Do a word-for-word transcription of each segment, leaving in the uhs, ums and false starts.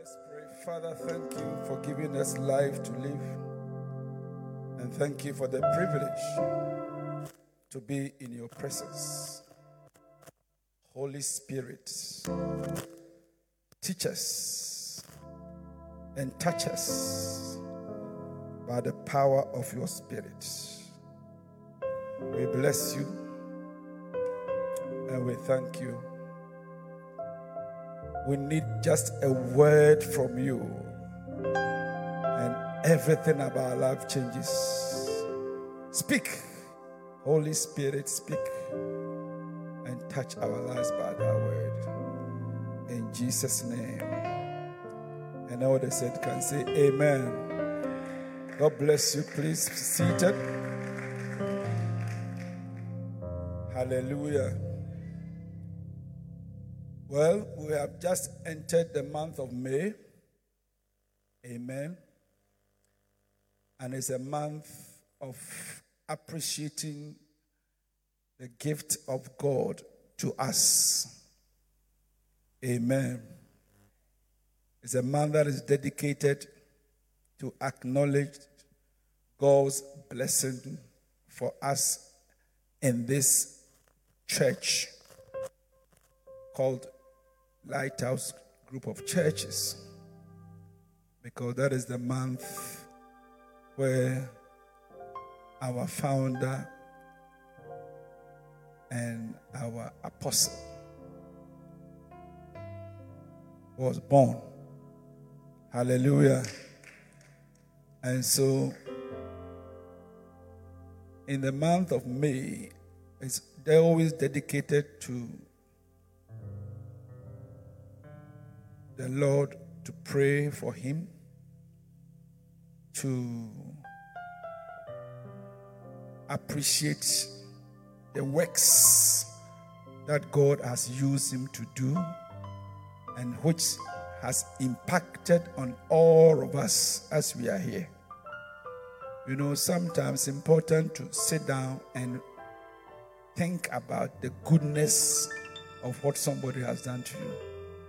Let's pray. Father, thank you for giving us life to live. And thank you for the privilege to be in your presence. Holy Spirit, teach us and touch us by the power of your Spirit. We bless you and we thank you. We need just a word from you, and everything about our life changes. Speak, Holy Spirit, speak and touch our lives by that word. In Jesus' name. And all they said can say amen. God bless you. Please be seated. Hallelujah. Well, we have just entered the month of May. Amen. And it's a month of appreciating the gift of God to us. Amen. It's a month that is dedicated to acknowledge God's blessing for us in this church called Lighthouse Group of Churches, because that is the month where our founder and our apostle was born. Hallelujah. And so in the month of May, it's, they're always dedicated to the Lord, to pray for him, to appreciate the works that God has used him to do and which has impacted on all of us as we are here. You know, sometimes it's important to sit down and think about the goodness of what somebody has done to you.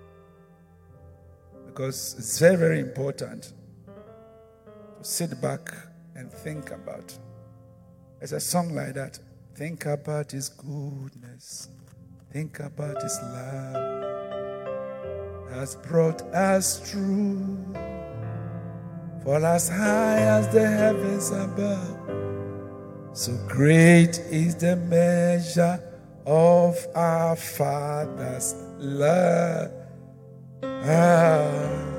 Because it's very, very important to sit back and think about. There's a song like that. Think about his goodness. Think about his love has brought us through. For as high as the heavens above, so great is the measure of our Father's love. Ah,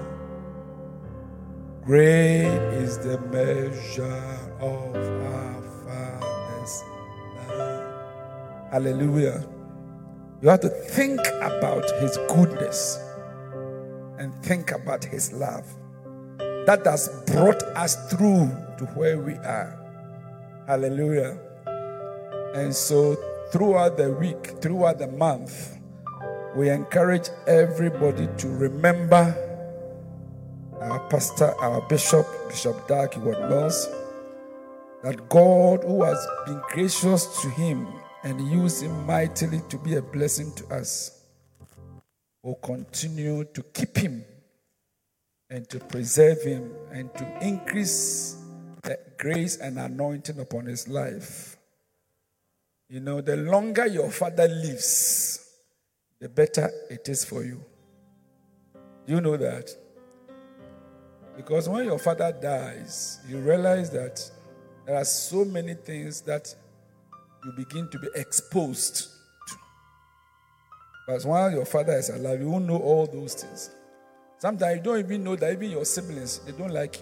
great is the measure of our Father's love. Hallelujah. You have to think about his goodness and think about his love that has brought us through to where we are. Hallelujah. And so throughout the week, throughout the month, we encourage everybody to remember our pastor, our bishop, Bishop Dag Heward-Mills, that God, who has been gracious to him and used him mightily to be a blessing to us, will continue to keep him and to preserve him and to increase the grace and anointing upon his life. You know, the longer your father lives, the better it is for you. Do you know that? Because when your father dies, you realize that there are so many things that you begin to be exposed to. But while your father is alive, you won't know all those things. Sometimes you don't even know that even your siblings, they don't like you.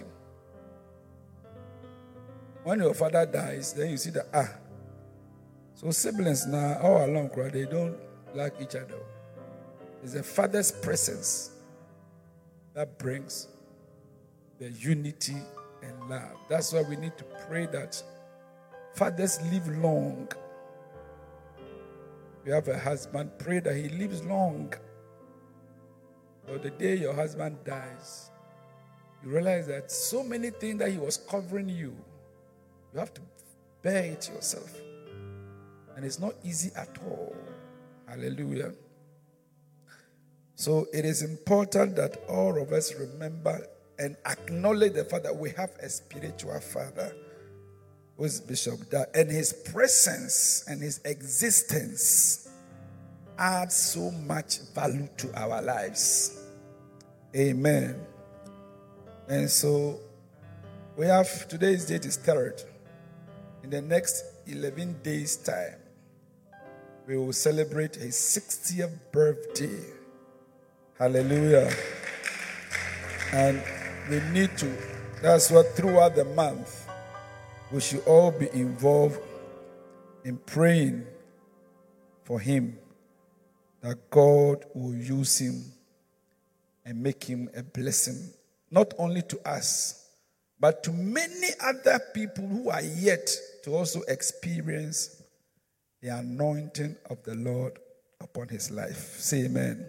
When your father dies, then you see that, ah, so siblings now, all along, they don't like each other. It's the father's presence that brings the unity and love. That's why we need to pray that fathers live long. If you have a husband, pray that he lives long. But the day your husband dies, you realize that so many things that he was covering you, you have to bear it yourself. And it's not easy at all. Hallelujah. So it is important that all of us remember and acknowledge the fact that we have a spiritual father, who is Bishop Dag, and his presence and his existence adds so much value to our lives. Amen. And so we have, today's date is third. In the next eleven days' time, we will celebrate his sixtieth birthday. Hallelujah. And we need to, that's what throughout the month, we should all be involved in praying for him, that God will use him and make him a blessing, not only to us, but to many other people who are yet to also experience the anointing of the Lord upon his life. Say amen.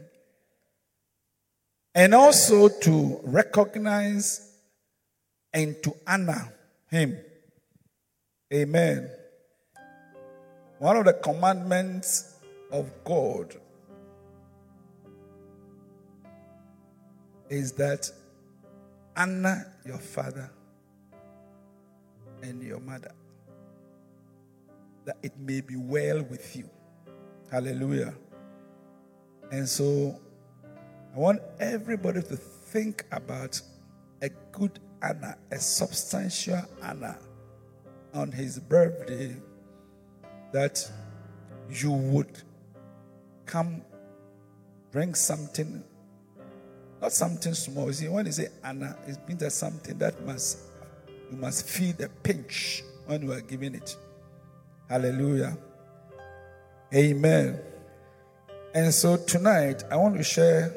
And also to recognize and to honor him. Amen. One of the commandments of God is that honor your father and your mother, that it may be well with you. Hallelujah. And so I want everybody to think about a good honor, a substantial honor on his birthday, that you would come bring something, not something small. You see, when you say honor, it means that something that must, you must feel the pinch when you are giving it. Hallelujah. Amen. And so tonight, I want to share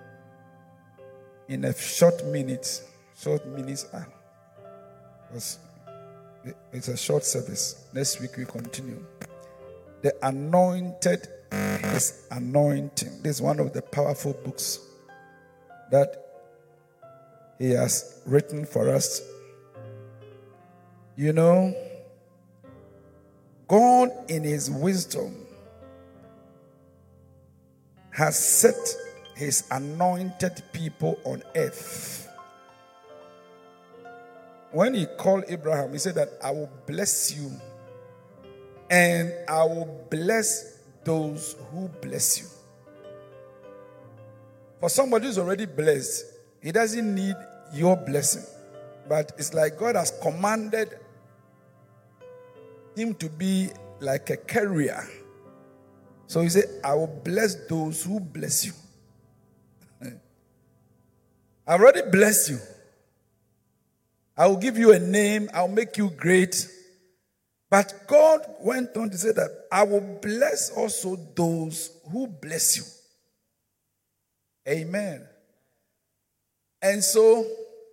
in a short minute, short minutes, ah, because it's a short service. Next week we continue. The Anointed is Anointing. This is one of the powerful books that he has written for us. You know, God in his wisdom has set his anointed people on earth. When he called Abraham, he said that I will bless you and I will bless those who bless you. For somebody who's already blessed, he doesn't need your blessing. But it's like God has commanded him to be like a carrier. So he said, I will bless those who bless you. I've already blessed you. I will give you a name. I'll make you great. But God went on to say that I will bless also those who bless you. Amen. And so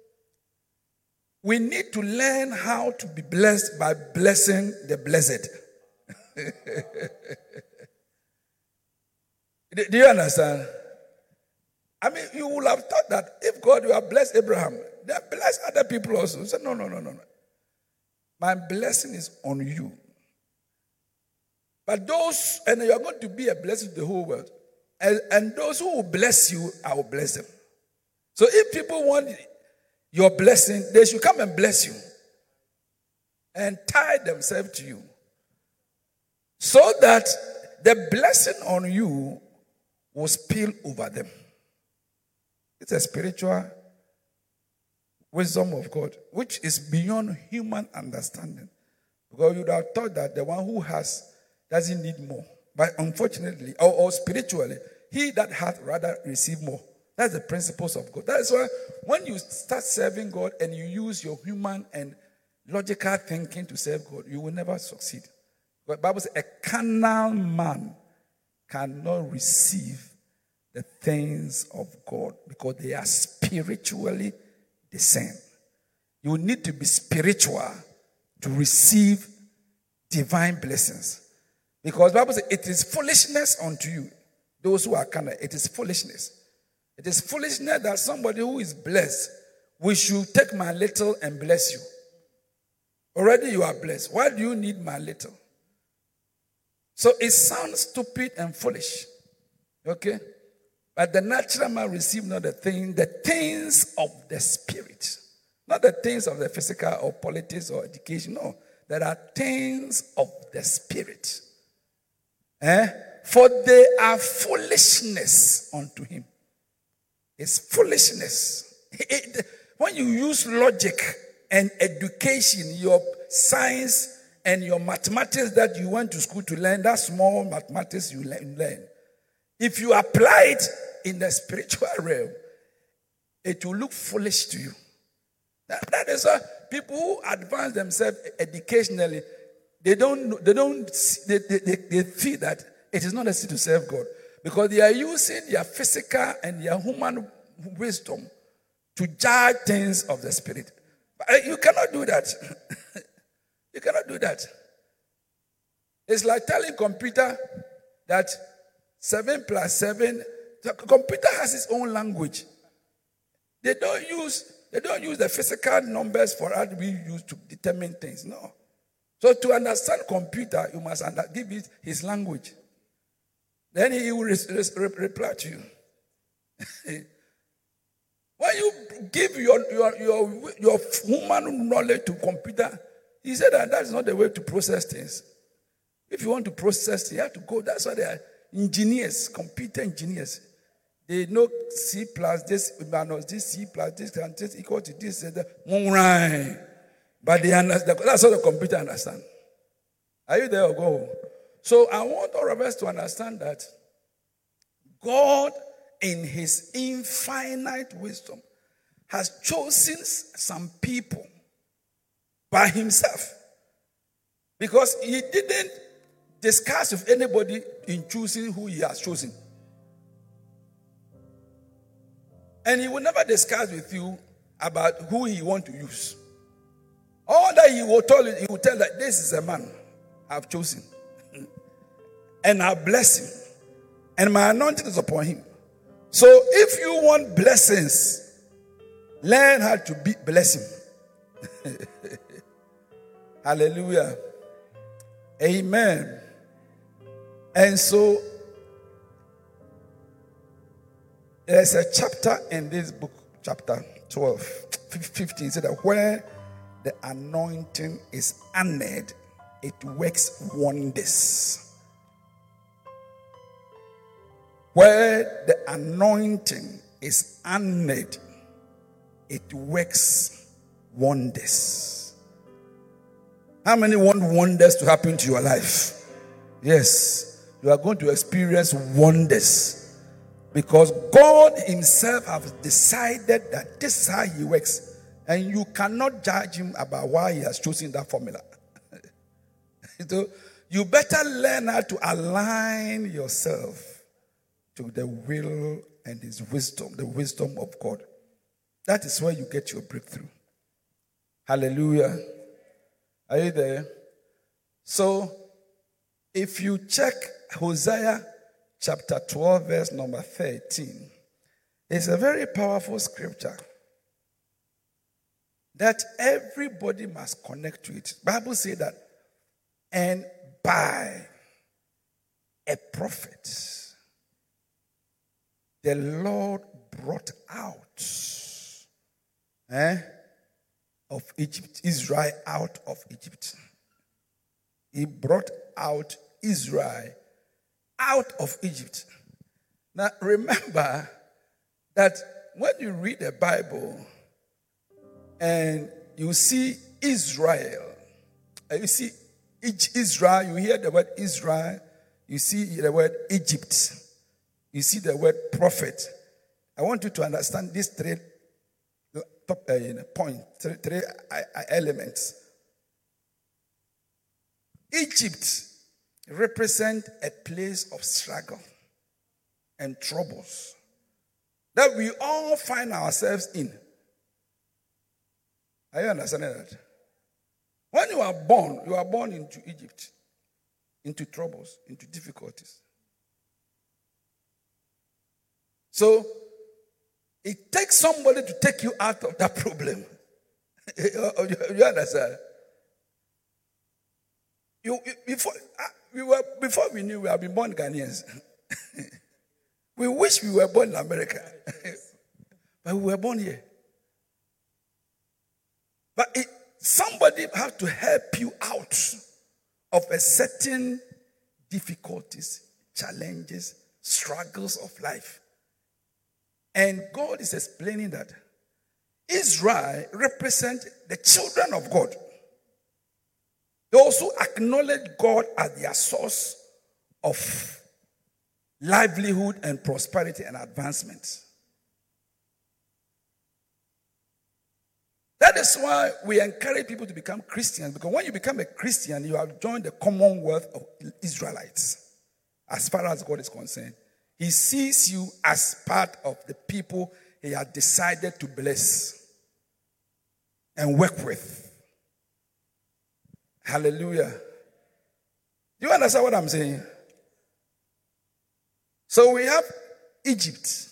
we need to learn how to be blessed by blessing the blessed. Do you understand? I mean, you would have thought that if God will have blessed Abraham, they have blessed other people also. He said, no, no, no, no, no. My blessing is on you. But those, and you are going to be a blessing to the whole world. And, and those who will bless you, I will bless them. So if people want your blessing, they should come and bless you. And tie themselves to you. So that the blessing on you will spill over them. It's a spiritual wisdom of God, which is beyond human understanding. Because you would have thought that the one who has doesn't need more. But unfortunately, or, or spiritually, he that hath rather receive more. That's the principles of God. That's why when you start serving God and you use your human and logical thinking to serve God, you will never succeed. But the Bible says a carnal man cannot receive the things of God because they are spiritually discerned. You need to be spiritual to receive divine blessings. Because the Bible says it is foolishness unto you. Those who are carnal, it is foolishness. It is foolishness that somebody who is blessed, we should take my little and bless you. Already you are blessed. Why do you need my little? So it sounds stupid and foolish. Okay? But the natural man receives not the thing, the things of the spirit. Not the things of the physical or politics or education. No. There are things of the spirit. Eh? For they are foolishness unto him. It's foolishness. It, when you use logic and education, your science and your mathematics that you went to school to learn, that small mathematics you learn, if you apply it in the spiritual realm, it will look foolish to you. That, that is why people who advance themselves educationally, they don't, they don't, they, they, they, they feel that it is not necessary to serve God because they are using their physical and their human wisdom to judge things of the spirit. But you cannot do that. You cannot do that. It's like telling computer that seven plus seven, the computer has its own language. They don't use they don't use the physical numbers for how we use to determine things. No. So to understand computer, you must under, give it his language. Then he will re- re- reply to you. When you give your, your, your, your human knowledge to computer, he said that that's not the way to process things. If you want to process, you have to go. That's why they are engineers, computer engineers. They know C plus this minus this C plus this and this equal to this. But they understand. That's what the computer understand. Are you there or go home? So I want all of us to understand that God, in his infinite wisdom, has chosen some people by himself. Because he didn't discuss with anybody in choosing who he has chosen. And he will never discuss with you about who he wants to use. All that he will tell you, he will tell that this is a man I've chosen. And I bless him. And my anointing is upon him. So if you want blessings, learn how to be blessing. Hallelujah. Amen. And so there's a chapter in this book, chapter twelve, fifteen, it said that where the anointing is honored, it works wonders. Where the anointing is honored, it works wonders. How many want wonders to happen to your life? Yes, you are going to experience wonders. Because God himself has decided that this is how he works. And you cannot judge him about why he has chosen that formula. So you better learn how to align yourself to the will and his wisdom, the wisdom of God. That is where you get your breakthrough. Hallelujah. Are you there? So, if you check Hosea chapter twelve, verse number thirteen, it's a very powerful scripture that everybody must connect to it. The Bible says that, and by a prophet, the Lord brought out eh, of Egypt, Israel out of Egypt. He brought out Israel out of Egypt. Now remember that when you read the Bible and you see Israel, you see Israel, you hear the word Israel, you see the word Egypt. You see the word prophet. I want you to understand these three top, uh, points, three, three elements. Egypt represents a place of struggle and troubles that we all find ourselves in. Are you understanding that? When you are born, you are born into Egypt, into troubles, into difficulties. So, it takes somebody to take you out of that problem. You understand? You, you, before, we were, before we knew we have been born Ghanaians. we We wish we were born in America. But we were born here. But it, somebody has to help you out of a certain difficulties, challenges, struggles of life. And God is explaining that Israel represents the children of God. They also acknowledge God as their source of livelihood and prosperity and advancement. That is why we encourage people to become Christians, because when you become a Christian, you have joined the commonwealth of Israelites. As far as God is concerned, He sees you as part of the people He has decided to bless and work with. Hallelujah. Do you understand what I'm saying? So we have Egypt.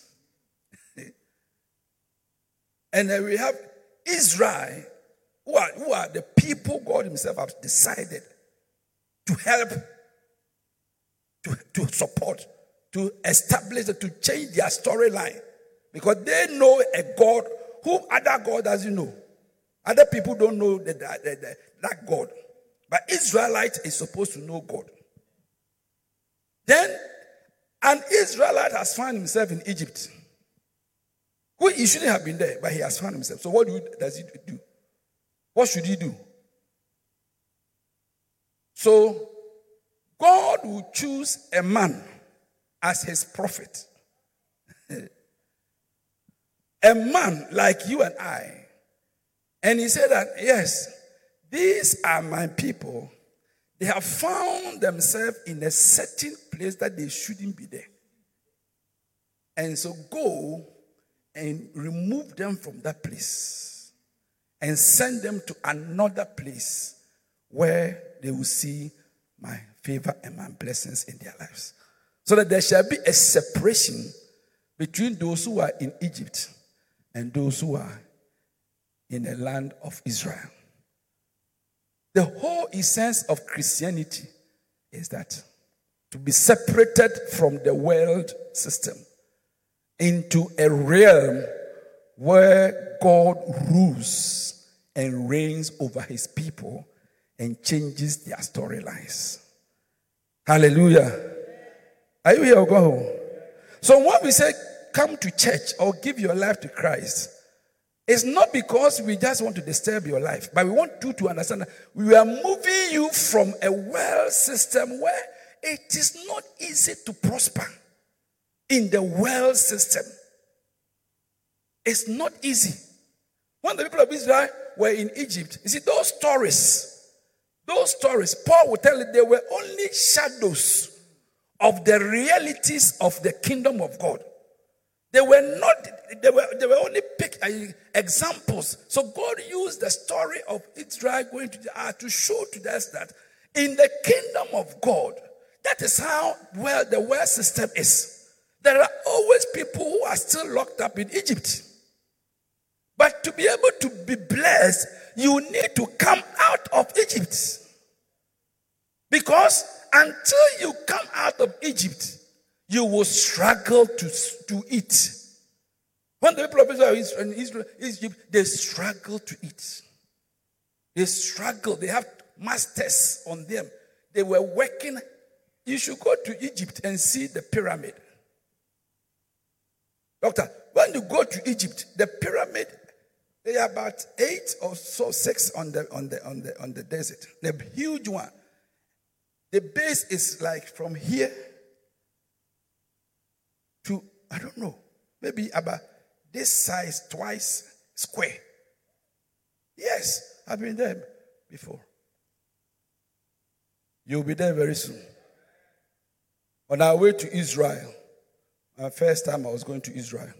And then we have Israel, who are, who are the people God Himself has decided to help, to, to support, to establish, to change their storyline. Because they know a God who other God doesn't know. Other people don't know the, the, the, that God. But Israelite is supposed to know God. Then an Israelite has found himself in Egypt. Well, he shouldn't have been there, but he has found himself. So what do you, does he do? What should he do? So God will choose a man as his prophet. A man like you and I. And he said that, yes, these are my people. They have found themselves in a certain place that they shouldn't be there. And so go and remove them from that place and send them to another place where they will see my favor and my blessings in their lives. So that there shall be a separation between those who are in Egypt and those who are in the land of Israel. The whole essence of Christianity is that to be separated from the world system into a realm where God rules and reigns over His people and changes their storylines. Hallelujah. Are you here or go home? So when we say come to church or give your life to Christ, it's not because we just want to disturb your life, but we want you to understand that we are moving you from a world system where it is not easy to prosper. In the world system, it's not easy. When the people of Israel were in Egypt, you see, those stories, those stories, Paul will tell you they were only shadows of the realities of the kingdom of God. They were not, they were, they were only pick, uh, examples. So God used the story of Israel going to the earth to show to us that in the kingdom of God, that is how well the world system is. There are always people who are still locked up in Egypt. But to be able to be blessed, you need to come out of Egypt. Because until you come out of Egypt, you will struggle to, to eat. When the people of Israel in Israel, Egypt, they struggle to eat. They struggle. They have masters on them. They were working. You should go to Egypt and see the pyramid. Doctor, when you go to Egypt, the pyramid, they are about eight or so, six on the on the on the on the desert. The huge one. The base is like from here to, I don't know, maybe about this size, twice square. Yes, I've been there before. You'll be there very soon. On our way to Israel, my first time I was going to Israel,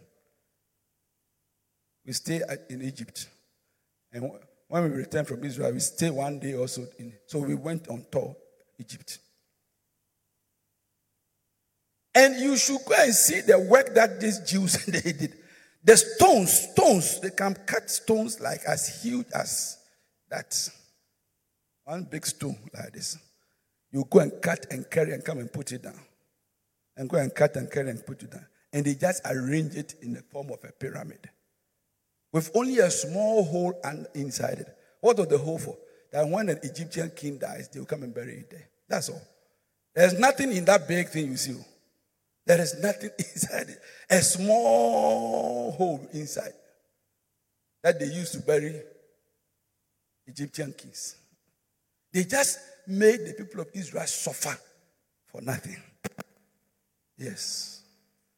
we stayed in Egypt. And when we returned from Israel, we stayed one day also. In, so we went on tour, Egypt. And you should go and see the work that these Jews they did. The stones, stones, they can cut stones like as huge as that. One big stone like this. You go and cut and carry and come and put it down. And go and cut and carry and put it down. and they just arrange it in the form of a pyramid with only a small hole and inside it. What was the hole for? That when an Egyptian king dies, they will come and bury it there. That's all. There's nothing in that big thing you see. There is nothing inside it. A small hole inside that they used to bury Egyptian kings. They just made the people of Israel suffer for nothing. Yes.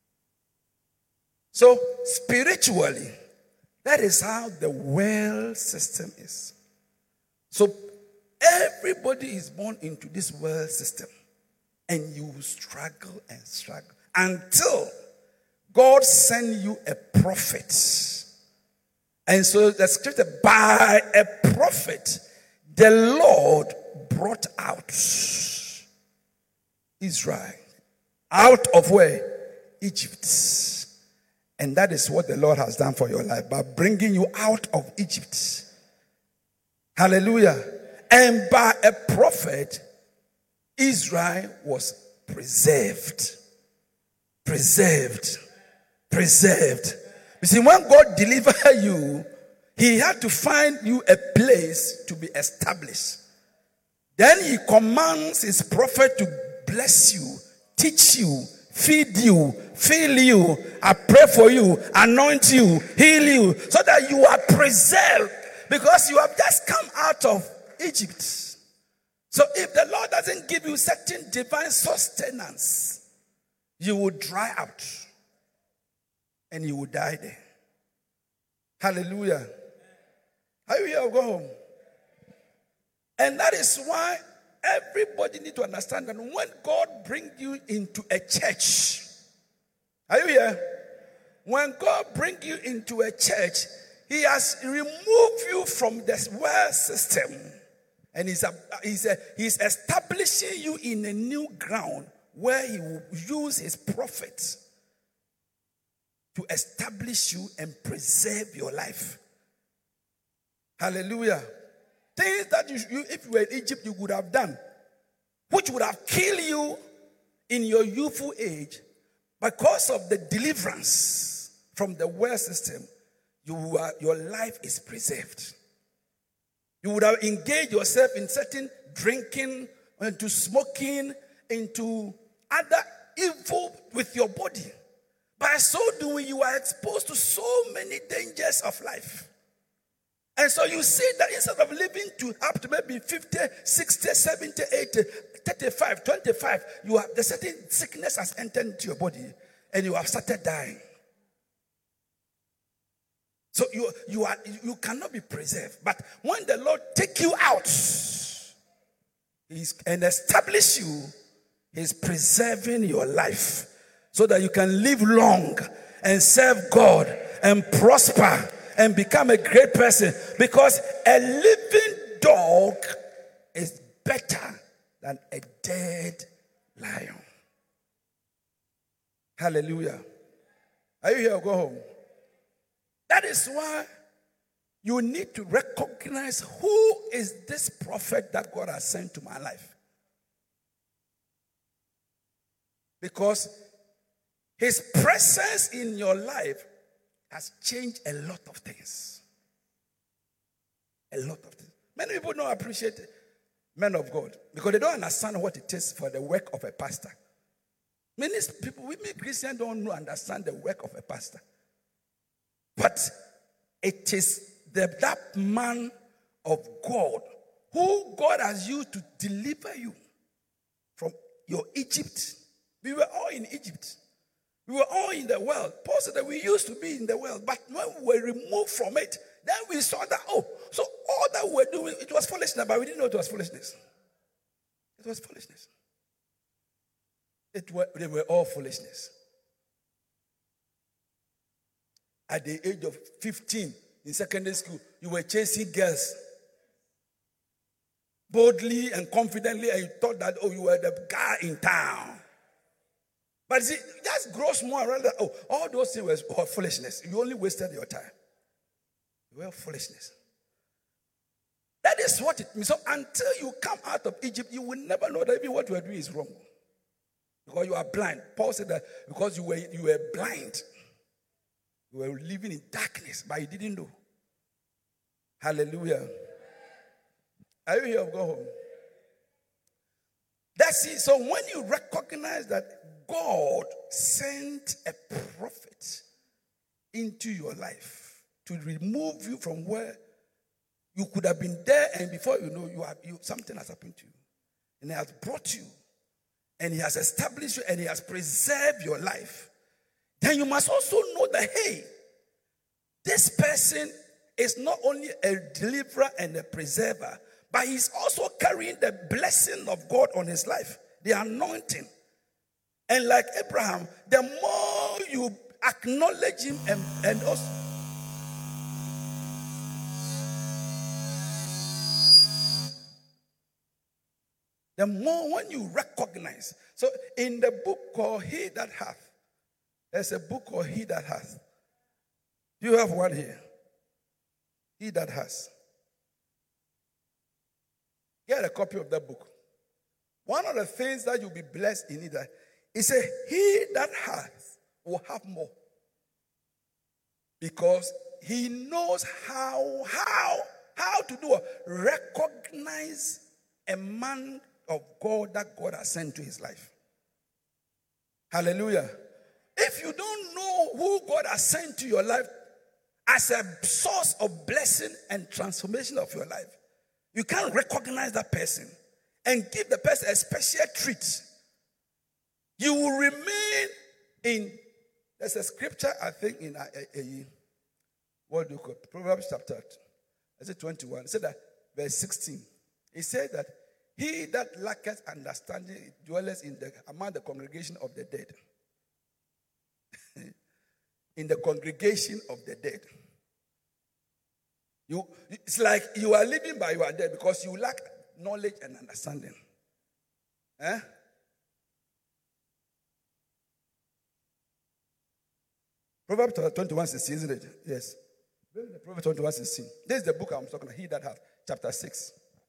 So, spiritually, that is how the world system is. So, everybody is born into this world system. And you struggle and struggle until God send you a prophet. And so the scripture, by a prophet, the Lord brought out Israel out of where? Egypt. And that is what the Lord has done for your life, by bringing you out of Egypt. Hallelujah. And by a prophet, Israel was preserved. Preserved. Preserved. You see, when God delivered you, he had to find you a place to be established. Then he commands his prophet to bless you, teach you, feed you, fill you, I pray for you, anoint you, heal you, so that you are preserved, because you have just come out of Egypt. So if the Lord doesn't give you certain divine sustenance, you will dry out and you will die there. Hallelujah. Are you here? Go home. And that is why everybody needs to understand that when God brings you into a church, are you here? When God brings you into a church, he has removed you from the world system. And he's, a, he's, a, he's establishing you in a new ground where he will use his prophets to establish you and preserve your life. Hallelujah. Things that you, you, if you were in Egypt, you would have done, which would have killed you in your youthful age, because of the deliverance from the world system, you are, your life is preserved. You would have engaged yourself in certain drinking, into smoking, into other evil with your body. By so doing, you are exposed to so many dangers of life. And so you see that instead of living to up to maybe fifty, sixty, seventy, eighty, thirty-five, twenty-five, you have the certain sickness has entered into your body and you have started dying. So you, you are you cannot be preserved. But when the Lord take you out he's, and establish you, he's preserving your life so that you can live long and serve God and prosper and become a great person. Because a living dog is better than a dead lion. Hallelujah. Are you here? Go home. That is why you need to recognize who is this prophet that God has sent to my life. Because his presence in your life has changed a lot of things. A lot of things. Many people don't appreciate men of God because they don't understand what it is for the work of a pastor. Many people, we Christians don't understand the work of a pastor. But it is the, that man of God who God has used to deliver you from your Egypt. We were all in Egypt. We were all in the world. Paul said that we used to be in the world, but when we were removed from it, then we saw that, oh, so all that we were doing, it was foolishness, but we didn't know it was foolishness. It was foolishness. It were, they were all foolishness. At the age of fifteen, in secondary school, you were chasing girls boldly and confidently, and you thought that, oh, you were the guy in town. But see, just grow small around that. Oh, all those things were, were foolishness. You only wasted your time. You were foolishness. That is what it means. So until you come out of Egypt, you will never know that even what you are doing is wrong. Because you are blind. Paul said that because you were, you were blind. You were living in darkness, but you didn't know. Hallelujah. Are you here or go home? That's it. So when you recognize that God sent a prophet into your life to remove you from where you could have been there, and before you know, you have you something has happened to you. And he has brought you, and he has established you, and he has preserved your life. Then you must also know that, hey, this person is not only a deliverer and a preserver, but he's also carrying the blessing of God on his life, the anointing. And like Abraham, the more you acknowledge him and, and also the more when you recognize. So in the book called He That Hath, there's a book called He That Hath. Do you have one here? He That Has. Get a copy of that book. One of the things that you'll be blessed in it is a he that hath will have more. Because he knows how, how, how to do it. Recognize a man of God that God has sent to his life. Hallelujah. If you don't know who God has sent to your life as a source of blessing and transformation of your life, you can't recognize that person and give the person a special treat. You will remain in, there's a scripture, I think, in a, a, a what do you call it? Proverbs chapter, is it twenty-one? It said that, verse sixteen. It said that he that lacketh understanding dwelleth in the among the congregation of the dead. In the congregation of the dead. You, it's like you are living but you are dead because you lack knowledge and understanding. Eh? Proverbs twenty-one sixteen, isn't it? Yes. Proverbs twenty-one sixteen. This is the book I'm talking about. He that hath, chapter six.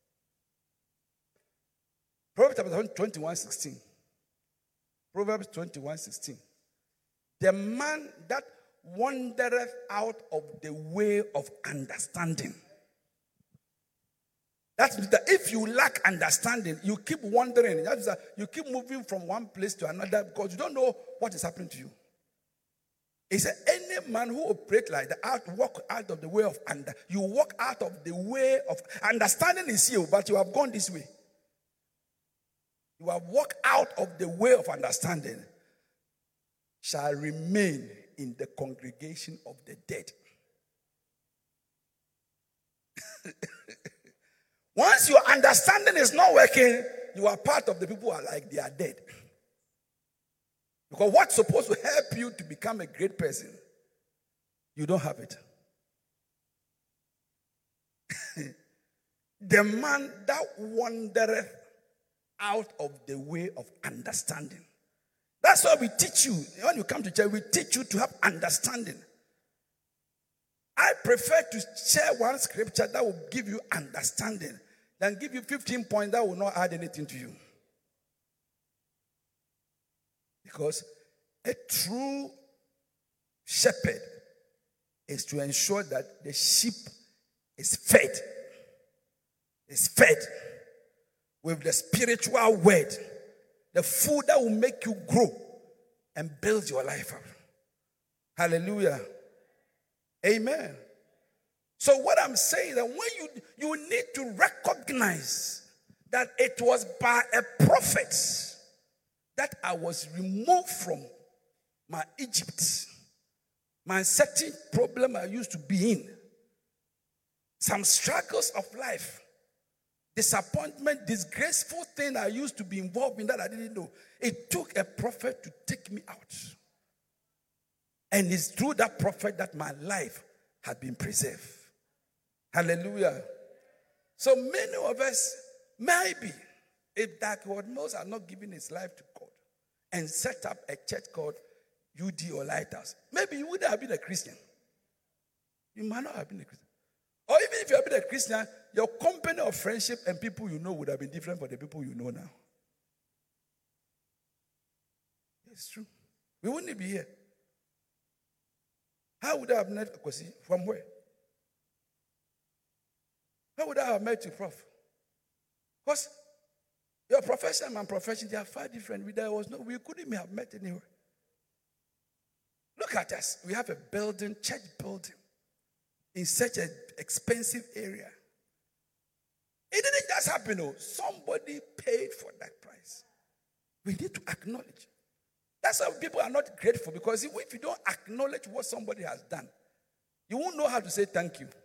Proverbs chapter twenty-one sixteen. Proverbs twenty-one sixteen. The man that wandereth out of the way of understanding. That means that if you lack understanding, you keep wandering. That means that you keep moving from one place to another because you don't know what is happening to you. He said, any man who operates like that, out, walk out of the way of under. You walk out of the way of understanding is you, but you have gone this way. You have walked out of the way of understanding. Shall remain in the congregation of the dead. Once your understanding is not working, you are part of the people who are like they are dead. Because what's supposed to help you to become a great person, you don't have it. The man that wandereth out of the way of understanding. That's why we teach you. When you come to church, we teach you to have understanding. I prefer to share one scripture that will give you understanding than give you fifteen points that will not add anything to you. Because a true shepherd is to ensure that the sheep is fed. Is fed with the spiritual word. The food that will make you grow and build your life up. Hallelujah. Amen. So what I'm saying is that when you, you need to recognize that it was by a prophet that I was removed from my Egypt, my certain problem I used to be in, some struggles of life, disappointment, disgraceful thing I used to be involved in that I didn't know. It took a prophet to take me out. And it's through that prophet that my life had been preserved. Hallelujah. So many of us, maybe, if Darkwood Mills had not given his life to God and set up a church called U D or Lighthouse, maybe you wouldn't have been a Christian. You might not have been a Christian. Or even if you have been a Christian, your company of friendship and people you know would have been different from the people you know now. It's true. We wouldn't be here. How would I have met Akwasi? From where? How would I have met you, Prof? Because your profession and my profession, they are far different. There was no, we couldn't have met anywhere. Look at us. We have a building, church building, in such an expensive area. It didn't just happen, though. Somebody paid for that price. We need to acknowledge. That's why people are not grateful, because if you don't acknowledge what somebody has done, you won't know how to say thank you.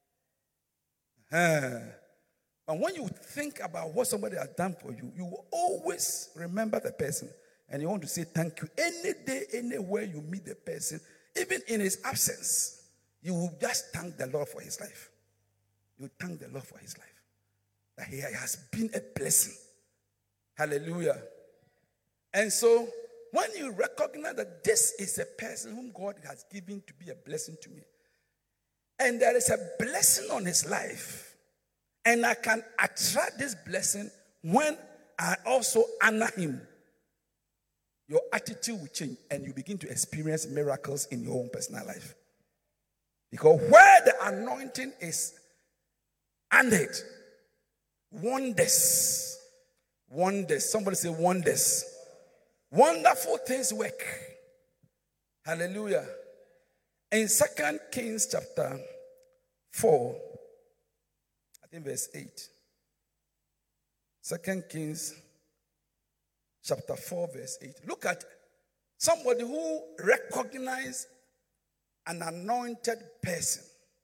Uh, but when you think about what somebody has done for you, you will always remember the person, and you want to say thank you. Any day, anywhere you meet the person, even in his absence, you will just thank the Lord for his life. You thank the Lord for his life. That he has been a blessing. Hallelujah. And so, when you recognize that this is a person whom God has given to be a blessing to me, and there is a blessing on his life, and I can attract this blessing when I also honor him, your attitude will change and you begin to experience miracles in your own personal life. Because where the anointing is honored, wonders, wonders, somebody say wonders, wonderful things work. Hallelujah. In Second Kings chapter four, I think verse eight. Second Kings chapter four, verse eight. Look at somebody who recognized an anointed person.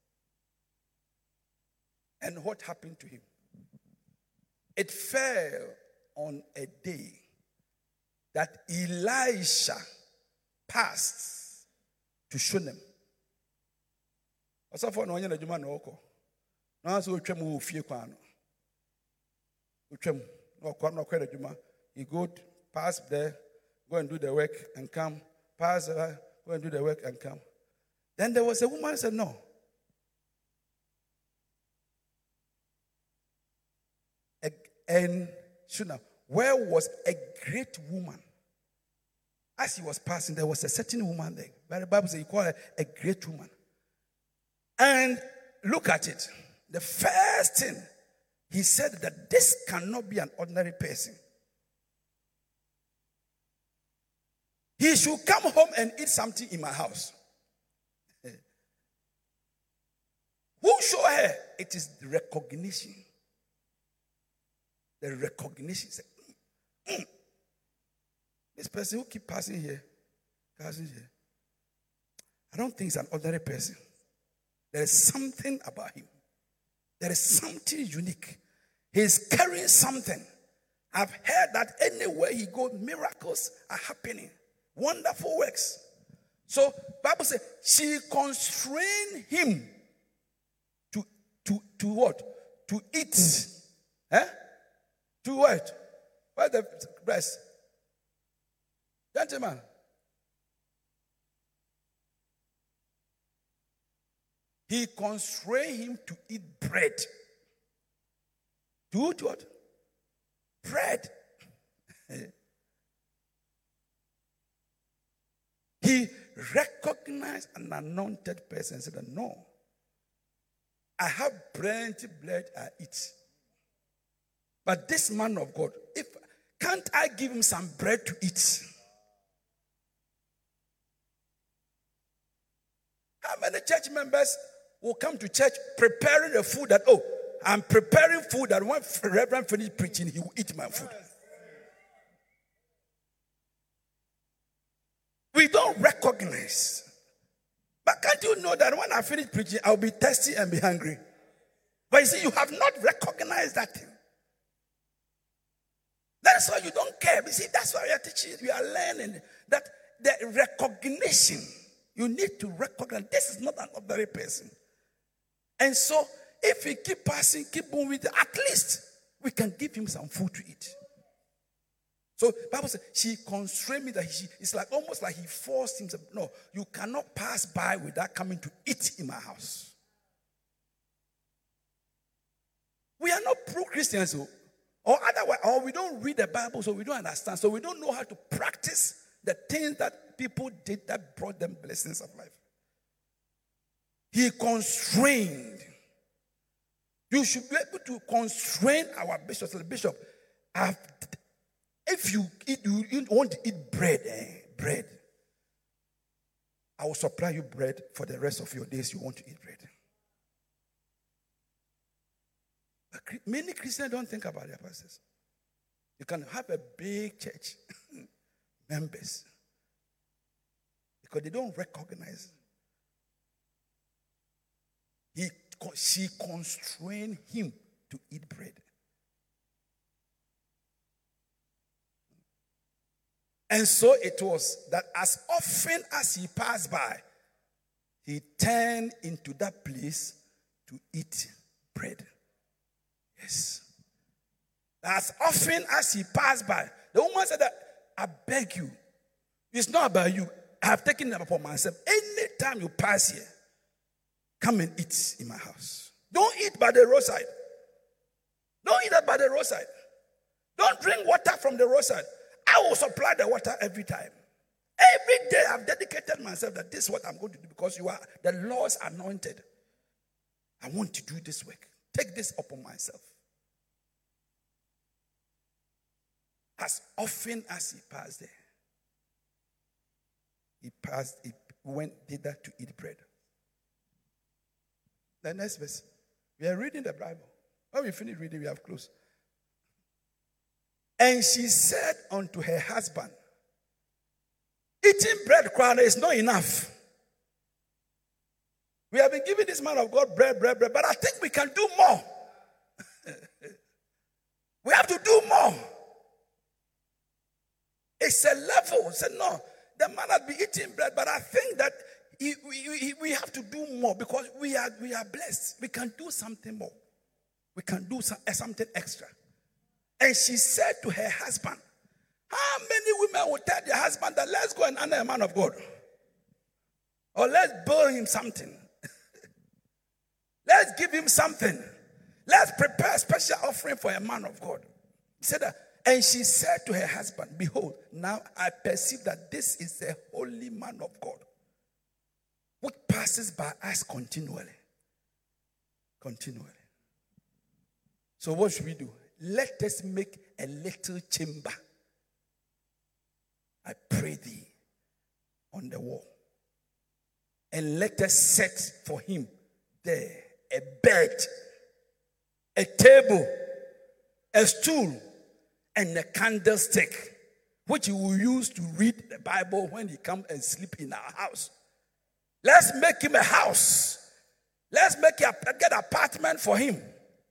And what happened to him? It fell on a day that Elisha passed to Shunem. Asafo no nyina djuma no okọ. Na so otwam wo fie kwa no. Otwam no okọ no kwere djuma. He go pass there, go and do the work and come. Pass there, go and do the work and come. Then there was a woman who said no. And Shunem, where was a great woman? As he was passing, there was a certain woman there. But the Bible says he called her a great woman. And look at it. The first thing, he said that this cannot be an ordinary person. He should come home and eat something in my house. Who showed her? It is the recognition. The recognition. Mm, mm. This person who keep passing here, passing here, I don't think he's an ordinary person. There is something about him. There is something unique. He's carrying something. I've heard that anywhere he goes, miracles are happening. Wonderful works. So, Bible says, she constrained him to, to, to what? To eat. Eh? To what? Where's the breast? Gentlemen. He constrained him to eat bread. To eat what? Bread. He recognized an anointed person and said, no, I have plenty bread I eat. But this man of God, if can't I give him some bread to eat? How many church members will come to church preparing the food that, oh, I'm preparing food that when Reverend finishes preaching, he will eat my food. We don't recognize. But can't you know that when I finish preaching, I'll be thirsty and be hungry? But you see, you have not recognized that thing. That's why you don't care. You see, that's why we are teaching, we are learning that the recognition, you need to recognize this is not an ordinary person. And so, if we keep passing, keep moving, at least we can give him some food to eat. So, Bible says, she constrained me that she, it's like almost like he forced himself. No, you cannot pass by without coming to eat in my house. We are not pro-Christians, or otherwise, or we don't read the Bible, so we don't understand, so we don't know how to practice the things that people did that brought them blessings of life. He constrained. You should be able to constrain our bishop. The bishop, if you eat, you want to eat bread, eh, bread, I will supply you bread for the rest of your days. You want to eat bread. But many Christians don't think about their pastors. You can have a big church, members, because they don't recognize. He, she constrained him to eat bread. And so it was that as often as he passed by, he turned into that place to eat bread. Yes. As often as he passed by, the woman said that, I beg you, it's not about you. I have taken it upon myself. Anytime you pass here, come and eat in my house. Don't eat by the roadside. Don't eat by the roadside. Don't drink water from the roadside. I will supply the water every time. Every day I've dedicated myself that this is what I'm going to do because you are the Lord's anointed. I want to do this work. Take this upon myself. As often as he passed there, he passed, he went, did that to eat bread. The next verse. We are reading the Bible. When we finish reading, we have closed. And she said unto her husband, eating bread crown is not enough. We have been giving this man of God bread, bread, bread, but I think we can do more. We have to do more. It's a level. He said, no, the man has been eating bread, but I think that he, we, we, we have to do more because we are, we are blessed. We can do something more. We can do some, something extra. And she said to her husband, how many women will tell their husband that let's go and honor a man of God? Or let's build him something. Let's give him something. Let's prepare a special offering for a man of God. He said that, and she said to her husband, behold, now I perceive that this is a holy man of God, which passes by us continually. Continually. So what should we do? Let us make a little chamber, I pray thee, on the wall. And let us set for him there a bed, a table, a stool, and a candlestick, which he will use to read the Bible when he comes and sleep in our house. Let's make him a house. Let's make a get apartment for him.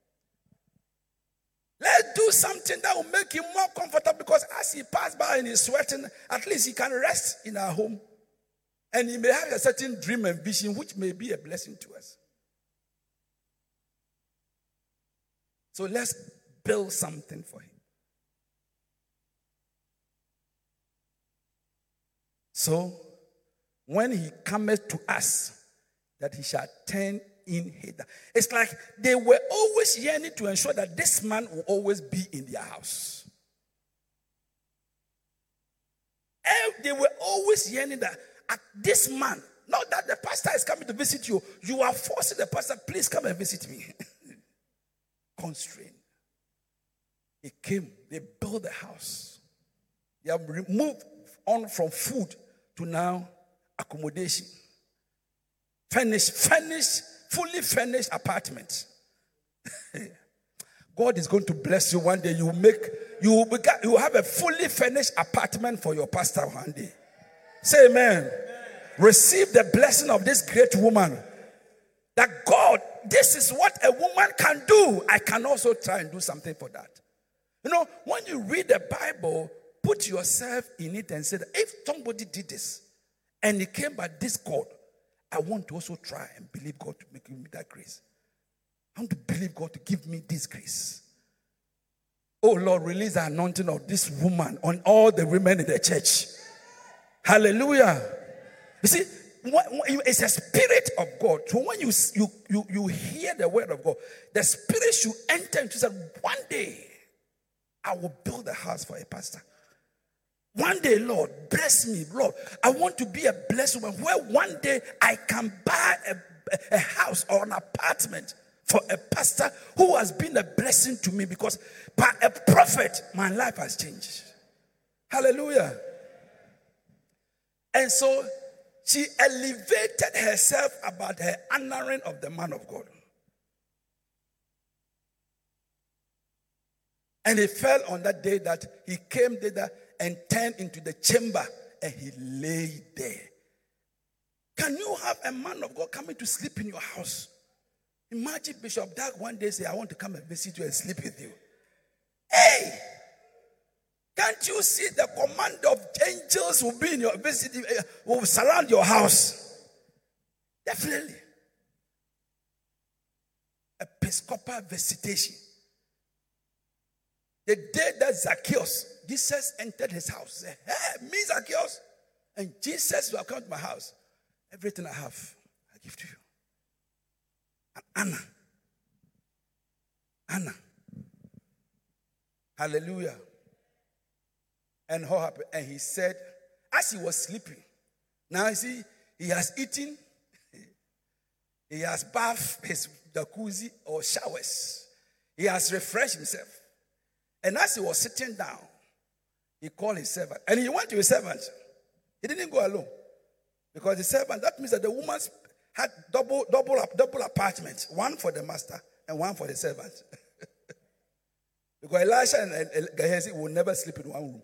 Let's do something that will make him more comfortable because as he passes by and he's sweating, at least he can rest in our home. And he may have a certain dream and vision which may be a blessing to us. So let's build something for him. So when he cometh to us, that he shall turn in hither. It's like they were always yearning to ensure that this man will always be in their house. And they were always yearning that at this man, not that the pastor is coming to visit you, you are forcing the pastor, please come and visit me. Constrained. He came, they built the house. They have removed on from food to now accommodation. Furnished, furnished, fully furnished apartment. God is going to bless you one day. You will make, you will, be, you will have a fully furnished apartment for your pastor one day. Say amen. Amen. Receive the blessing of this great woman. That God, this is what a woman can do. I can also try and do something for that. You know, when you read the Bible, put yourself in it and say that if somebody did this and it came by this God, I want to also try and believe God to make me that grace. I want to believe God to give me this grace. Oh Lord, release the anointing of this woman on all the women in the church. Hallelujah. You see, it's a spirit of God. So when you, you, you, you hear the word of God, the spirit should enter into you. One day, I will build a house for a pastor. One day, Lord, bless me. Lord, I want to be a blessed woman where one day I can buy a, a house or an apartment for a pastor who has been a blessing to me, because by a prophet, my life has changed. Hallelujah. And so she elevated herself about her honoring of the man of God. And it fell on that day that he came thither and turned into the chamber and he lay there. Can you have a man of God coming to sleep in your house? Imagine Bishop Dag one day say, I want to come and visit you and sleep with you. Hey! Can't you see the command of angels will be in your visit, will surround your house? Definitely. Episcopal visitation. The day that Zacchaeus, Jesus entered his house, he said, hey, me Zacchaeus, and Jesus will come to my house. Everything I have, I give to you. And Anna, Anna, hallelujah. And how happened? And he said, as he was sleeping, now you see, he has eaten, he has bathed his jacuzzi or showers, he has refreshed himself. And as he was sitting down, he called his servant. And he went to his servant. He didn't go alone. Because the servant, that means that the woman had double, double, double apartments. One for the master and one for the servant. Because Elisha and Gehazi will never sleep in one room.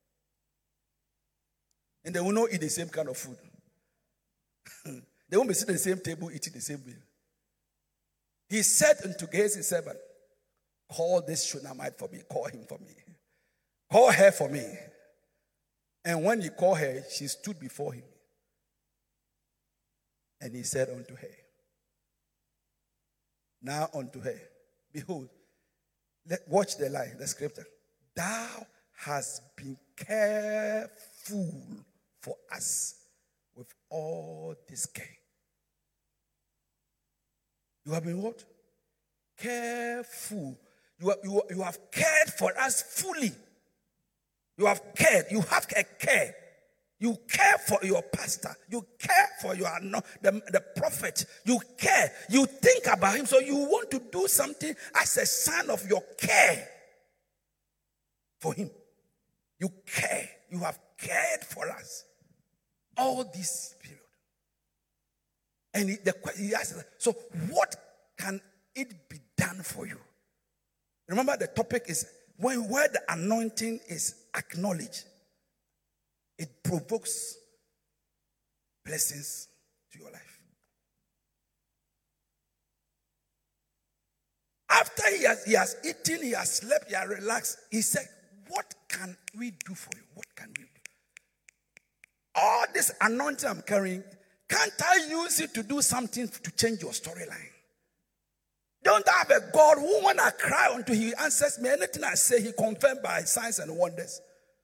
And they will not eat the same kind of food. They won't be sitting at the same table eating the same meal. He said unto Gehazi's servant, call this Shunammite for me. Call him for me. Call her for me. And when he called her, she stood before him. And he said unto her, now unto her, behold, let, watch the line, the scripture. Thou hast been careful for us with all this care. You have been what? Careful. You have, you, you have cared for us fully. You have cared. You have a care. You care for your pastor. You care for your the, the prophet. You care. You think about him. So you want to do something as a sign of your care for him. You care. You have cared for us all this period. And he, the, he asked, so what can it be done for you? Remember, the topic is when where the anointing is acknowledged, it provokes blessings to your life. After he has, he has eaten, he has slept, he has relaxed, he said, what can we do for you? What can we do? All this anointing I'm carrying, can't I use it to do something to change your storyline? Don't I have a God who, when I cry unto him, he answers me. Anything I say, he confirmed by signs and wonders.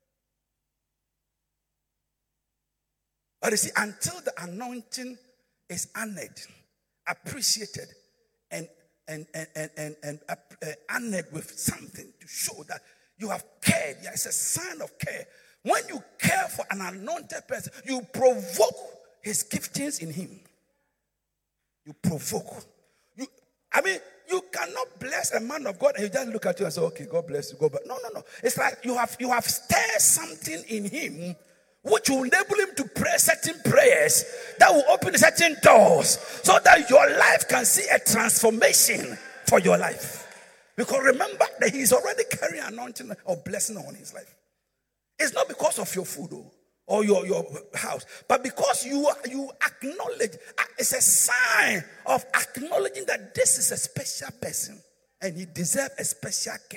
But you see, until the anointing is honored, appreciated, and and and and and, and uh, honored with something to show that you have cared, yeah, it's a sign of care. When you care for an anointed person, you provoke his giftings in him. You provoke. You, I mean, you cannot bless a man of God and you just look at you and say, okay, God bless you, God bless. No, no, no. It's like you have you have stirred something in him which will enable him to pray certain prayers that will open certain doors so that your life can see a transformation for your life. Because remember that he's already carrying anointing or blessing on his life. It's not because of your food or, or your, your house, but because you, you acknowledge, it's a sign of acknowledging that this is a special person and he deserves a special care.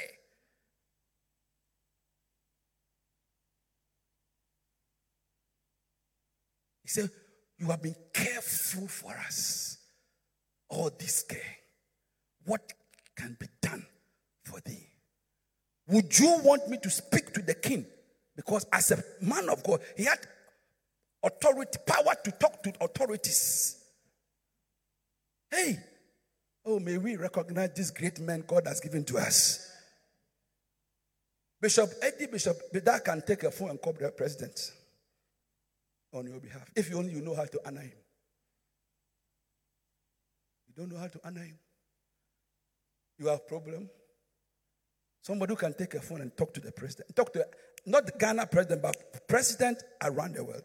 He said, you have been careful for us. All this care. What can be done for thee? Would you want me to speak to the king? Because as a man of God, he had authority, power to talk to authorities. Hey, oh, may we recognize this great man God has given to us. Bishop Eddie, Bishop Bida can take a phone and call the president on your behalf. If you only you know how to honor him. You don't know how to honor him. You have a problem. Somebody who can take a phone and talk to the president. Talk to, not the Ghana president, but president around the world.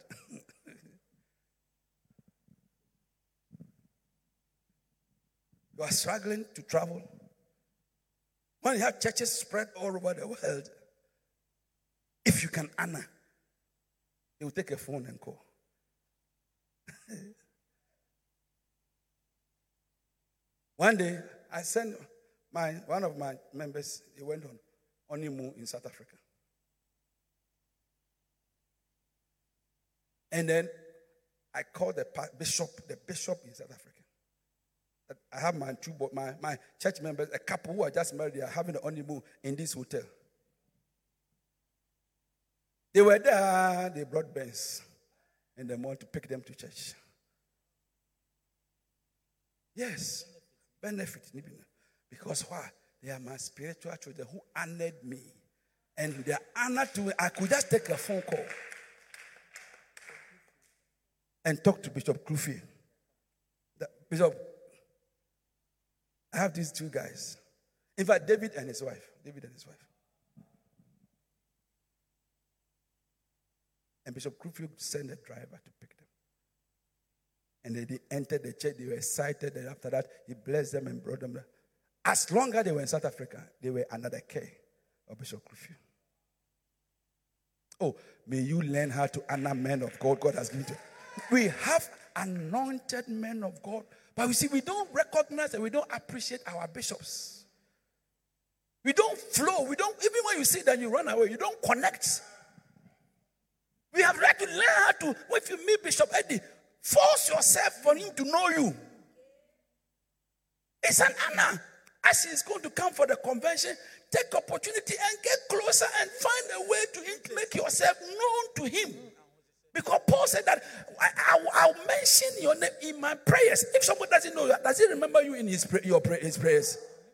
You are struggling to travel. When you have churches spread all over the world, if you can honor, they will take a phone and call. One day, I sent my one of my members, he went on honeymoon in South Africa. And then I called the bishop, the bishop in South Africa. I have my two, my, my church members, a couple who are just married, they are having a honeymoon in this hotel. They were there, they brought Benz, and they want to pick them to church. Yes, benefit. Because why? They are my spiritual children who honored me. And they are honored to me. I could just take a phone call and talk to Bishop Klufi. The, Bishop, I have these two guys. In fact, David and his wife. David and his wife. And Bishop Klufi sent a driver to pick them. And they, they entered the church. They were excited. And after that, he blessed them and brought them there. As long as they were in South Africa, they were another care of Bishop Klufi. Oh, may you learn how to honor men of God God has given to you. We have anointed men of God. But we see, we don't recognize and we don't appreciate our bishops. We don't flow. We don't, even when you see that you run away, you don't connect. We have got to learn how to, if you meet Bishop Eddie, force yourself for him to know you. It's an honor. As he's going to come for the convention, take opportunity and get closer and find a way to make yourself known to him. Because Paul said that I, I, I'll mention your name in my prayers. If somebody doesn't know that, does he remember you in his, your, his prayers?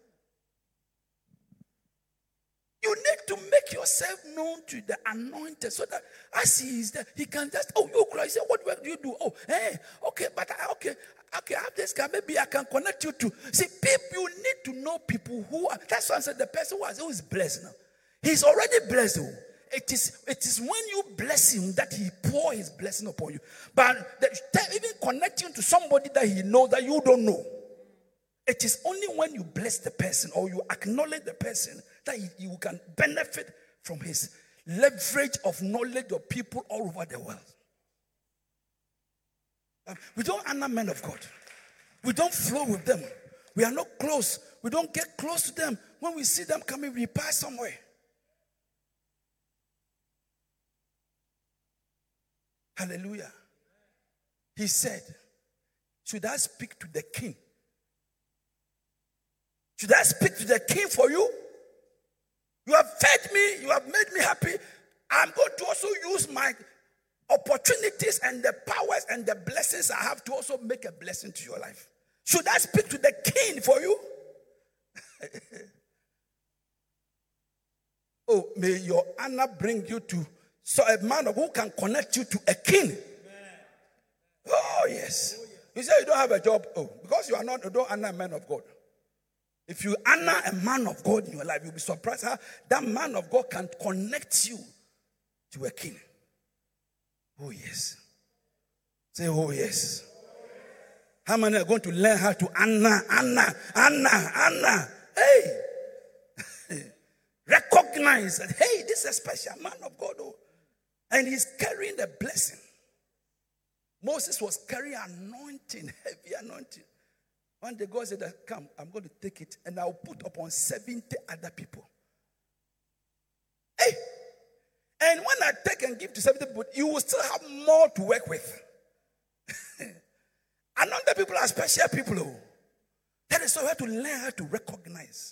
You need to make yourself known to the anointed so that as he is there, he can just, oh, you Christ, say, what work do you do? Oh, hey, okay, but I, okay, okay, I have this guy, maybe I can connect you to. See, people, you need to know people who are, that's why I said the person who, has, who is blessed now. He's already blessed. Oh. It is, it is when you bless him that he pour his blessing upon you. But the, even connecting to somebody that he knows that you don't know. It is only when you bless the person or you acknowledge the person that you can benefit from his leverage of knowledge of people all over the world. We don't honor men of God. We don't flow with them. We are not close. We don't get close to them. When we see them coming, we pass somewhere. Hallelujah. He said, should I speak to the king? Should I speak to the king for you? You have fed me. You have made me happy. I'm going to also use my opportunities and the powers and the blessings I have to also make a blessing to your life. Should I speak to the king for you? Oh, may your honor bring you to so a man who can connect you to a king. Amen. Oh, yes. You say you don't have a job. Oh, because you are not, you don't honor a man of God. If you honor a man of God in your life, you'll be surprised how that man of God can connect you to a king. Oh, yes. Say, oh, yes. How many are going to learn how to honor, honor, honor, honor? Hey. Recognize that, hey, this is a special man of God. Oh. And he's carrying the blessing. Moses was carrying anointing, heavy anointing. One day God said, come, I'm going to take it and I'll put upon seventy other people. Hey! And when I take and give to seventy people, you will still have more to work with. Anointed people are special people. Oh. That is why we have to learn how to recognize.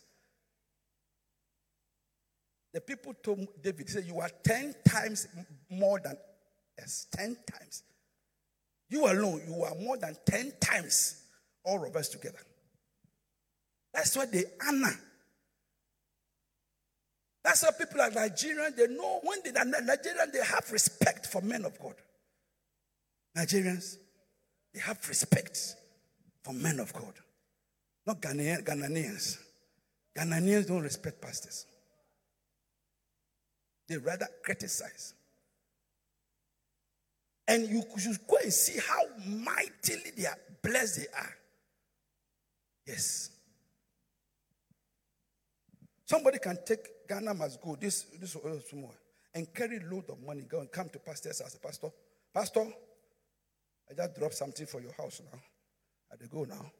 The people told David, said, you are ten times more than us. Ten times. You alone, you are more than ten times all of us together. That's why they honor. That's why people like Nigerians, they know when they are Nigerians, they have respect for men of God. Nigerians, they have respect for men of God. Not Ghanaian, Ghanaians. Ghanaians don't respect pastors. They rather criticize. And you should go and see how mightily they are blessed they are. Yes. Somebody can take Ghana must go this this somewhere and carry load of money, go and come to pastor's house. Pastor, Pastor, I just dropped something for your house now. I they go now.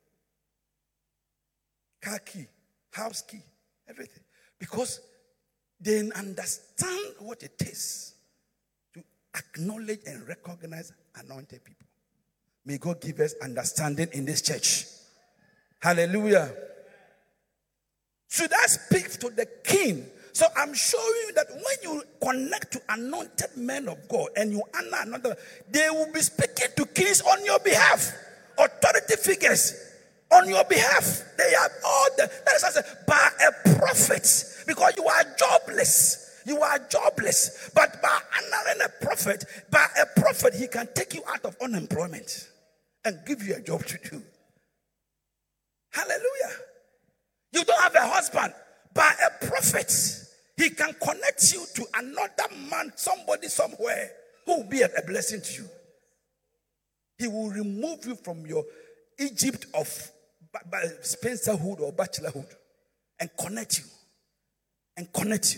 Car key, house key, everything. Because they understand what it is to acknowledge and recognize anointed people. May God give us understanding in this church. Hallelujah. Should I speak to the king? So I'm showing you that when you connect to anointed men of God and you honor another, they will be speaking to kings on your behalf. Authority figures on your behalf. They are all the, that is what I say, by a prophet. Because you are jobless. You are jobless. But by honoring a prophet, by a prophet, he can take you out of unemployment and give you a job to do. Hallelujah. You don't have a husband. By a prophet, he can connect you to another man, somebody somewhere, who will be a blessing to you. He will remove you from your Egypt of Spencerhood or bachelorhood and connect you. And connect you.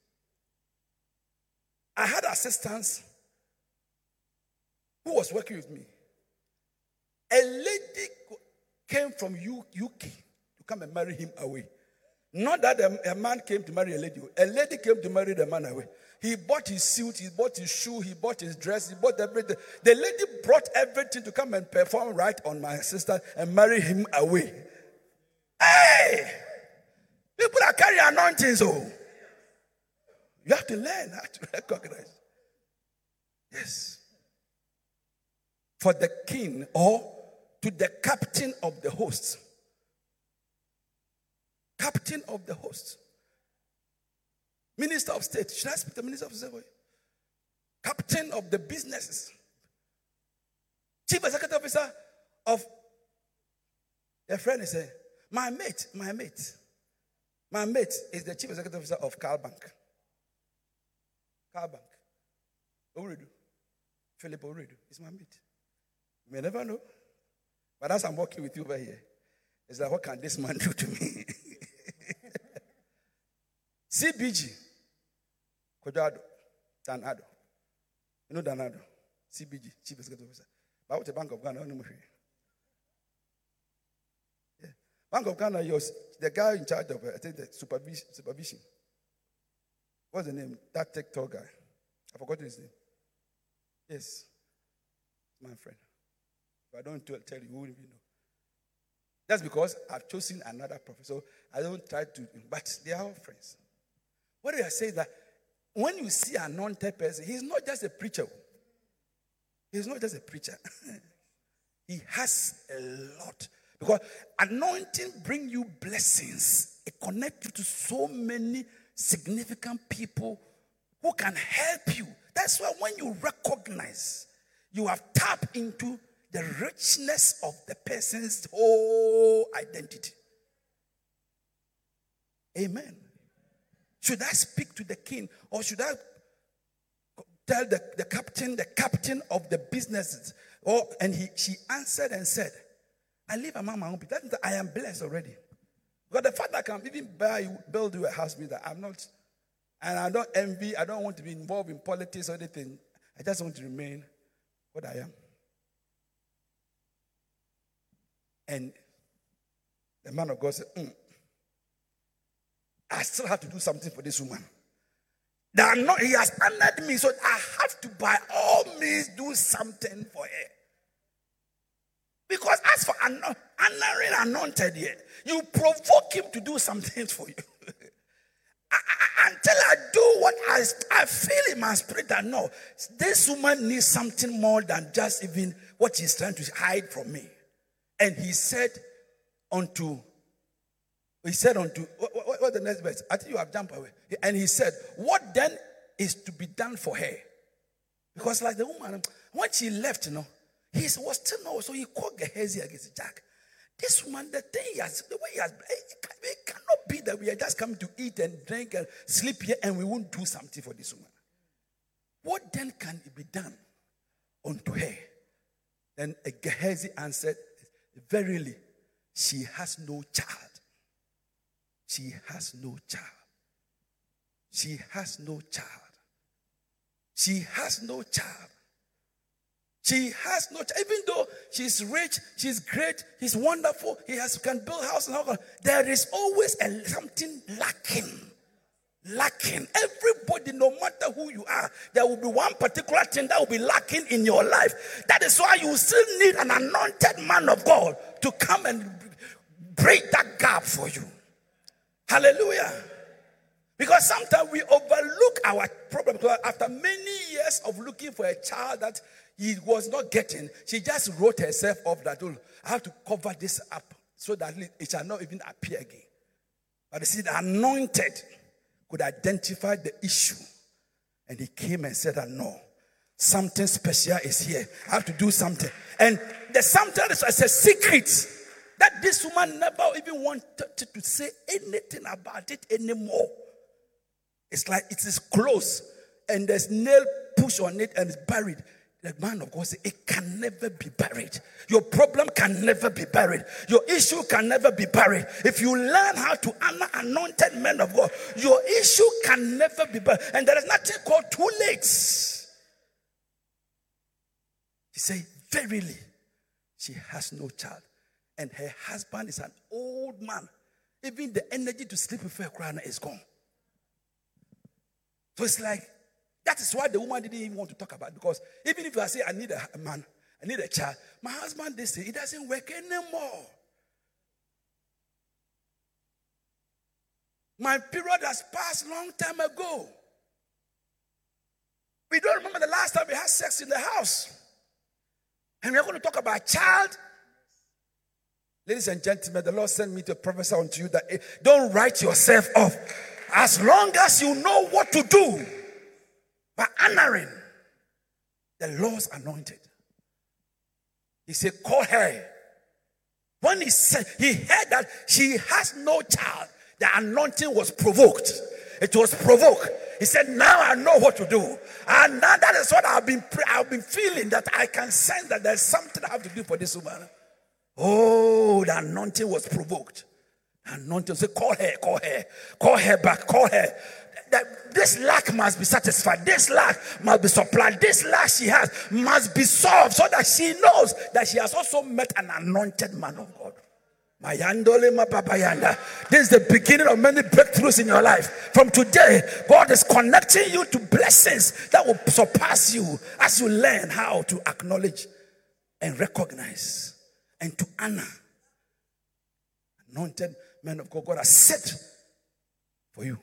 I had assistants who was working with me. A lady came from U K to come and marry him away. Not that a, a man came to marry a lady. A lady came to marry the man away. He bought his suit, he bought his shoe, he bought his dress, he bought everything. The lady brought everything to come and perform right on my sister and marry him away. Hey! People are carrying anointings, oh. You have to learn how to recognize. Yes. For the king or to the captain of the host. Captain of the host. Minister of state. Should I speak to the minister of state? Captain of the businesses. Chief executive officer of a friend is saying, my mate, my mate. My mate is the chief executive officer of Carl Bank. Carl Bank. Oredu. Philip Oredu is my mate. You may never know. But as I'm walking with you over here, it's like, what can this man do to me? C B G. Kojado. Danado. You know Danado? C B G. Chief Executive Officer. But the Bank of Ghana, I don't know. Yeah. Bank of Ghana, you're the guy in charge of, I think, the supervision. supervision. What's the name? That TikTok guy. I forgot his name. Yes. My friend. If I don't tell, tell you, you wouldn't even know. That's because I've chosen another prophet. So I don't try to, but they are all friends. What do I say that when you see an anointed person, he's not just a preacher. He's not just a preacher. He has a lot. Because anointing brings you blessings. It connects you to so many significant people who can help you. That's why when you recognize, you have tapped into the richness of the person's whole identity. Amen. Should I speak to the king, or should I tell the, the captain, the captain of the businesses? Or and he she answered and said, I live among my own people. That means that I am blessed already. Because the fact that I can even buy you, build you a house means that I'm not, and I don't envy, I don't want to be involved in politics or anything. I just want to remain what I am. And the man of God said, mm, I still have to do something for this woman. That not, he has honored me, so I have to by all means do something for her. Because as for honoring anointed yet, you provoke him to do something for you. I, I, until I do what I, I feel in my spirit that no, this woman needs something more than just even what she's trying to hide from me. And he said unto, he said unto, what, what, what What's the next verse? I think you have jumped away. And he said, what then is to be done for her? Because like the woman, when she left, you know, he was still no, so he called Gehazi against Jack. This woman, the thing he has, the way he has, it, it cannot be that we are just coming to eat and drink and sleep here and we won't do something for this woman. What then can it be done unto her? Then Gehazi answered, verily, she has no child. She has no child. She has no child. She has no child. She has no child. Even though she's rich, she's great, he's wonderful, he has can build house and all. There is always a, something lacking. Lacking. Everybody, no matter who you are, there will be one particular thing that will be lacking in your life. That is why you still need an anointed man of God to come and break that gap for you. Hallelujah. Because sometimes we overlook our problem. After many years of looking for a child that he was not getting, she just wrote herself off that, oh, I have to cover this up so that it shall not even appear again. But you see, the anointed could identify the issue. And he came and said, no, something special is here. I have to do something. And the something is a secret that this woman never even wanted to say anything about it anymore. It's like it is close and there's nail push on it and it's buried. The man of God said, it can never be buried. Your problem can never be buried. Your issue can never be buried. If you learn how to honor anointed men of God, your issue can never be buried. And there is nothing called too late. He said, verily, she has no child. And her husband is an old man. Even the energy to sleep with her crown is gone. So it's like, that is why the woman didn't even want to talk about it. Because even if I say, I need a man, I need a child, my husband, they say, it doesn't work anymore. My period has passed long time ago. We don't remember the last time we had sex in the house. And we're going to talk about child. Ladies and gentlemen, the Lord sent me to prophesy unto you that don't write yourself off. As long as you know what to do by honoring the Lord's anointed. He said, call her. When he said, he heard that she has no child, the anointing was provoked. It was provoked. He said, now I know what to do. And now that is what I've been, I've been feeling, that I can sense that there's something I have to do for this woman. Oh, the anointing was provoked. The anointing said, call her, call her, call her back, call her. That this lack must be satisfied. This lack must be supplied. This lack she has must be solved so that she knows that she has also met an anointed man of God. This is the beginning of many breakthroughs in your life. From today, God is connecting you to blessings that will surpass you as you learn how to acknowledge and recognize and to honor. Anointed men of God, God has set for you.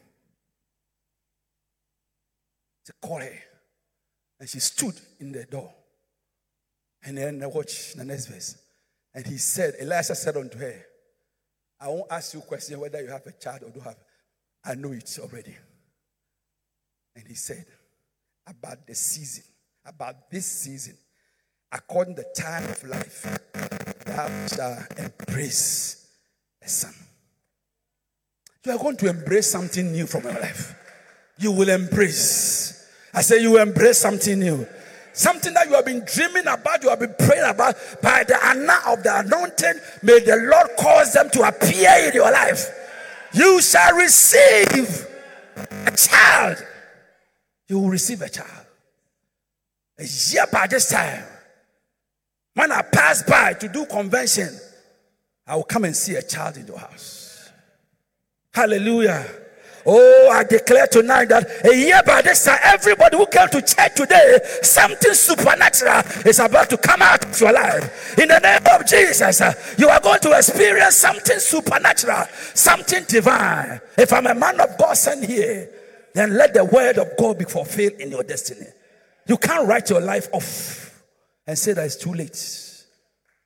To call her. And she stood in the door. And then I watched the next verse. And he said, Elisha said unto her, I won't ask you a question whether you have a child or don't have. I know it already. And he said, about the season, about this season, according to the time of life, thou shalt embrace a son. You are going to embrace something new from your life. You will embrace. I say you will embrace something new. Something that you have been dreaming about, you have been praying about. By the honor of the anointing, may the Lord cause them to appear in your life. You shall receive a child. You will receive a child. A year by this time, when I pass by to do convention, I will come and see a child in your house. Hallelujah. Oh, I declare tonight that a year by this time, everybody who came to church today, something supernatural is about to come out of your life. In the name of Jesus, you are going to experience something supernatural, something divine. If I'm a man of God sent here, then let the word of God be fulfilled in your destiny. You can't write your life off and say that it's too late.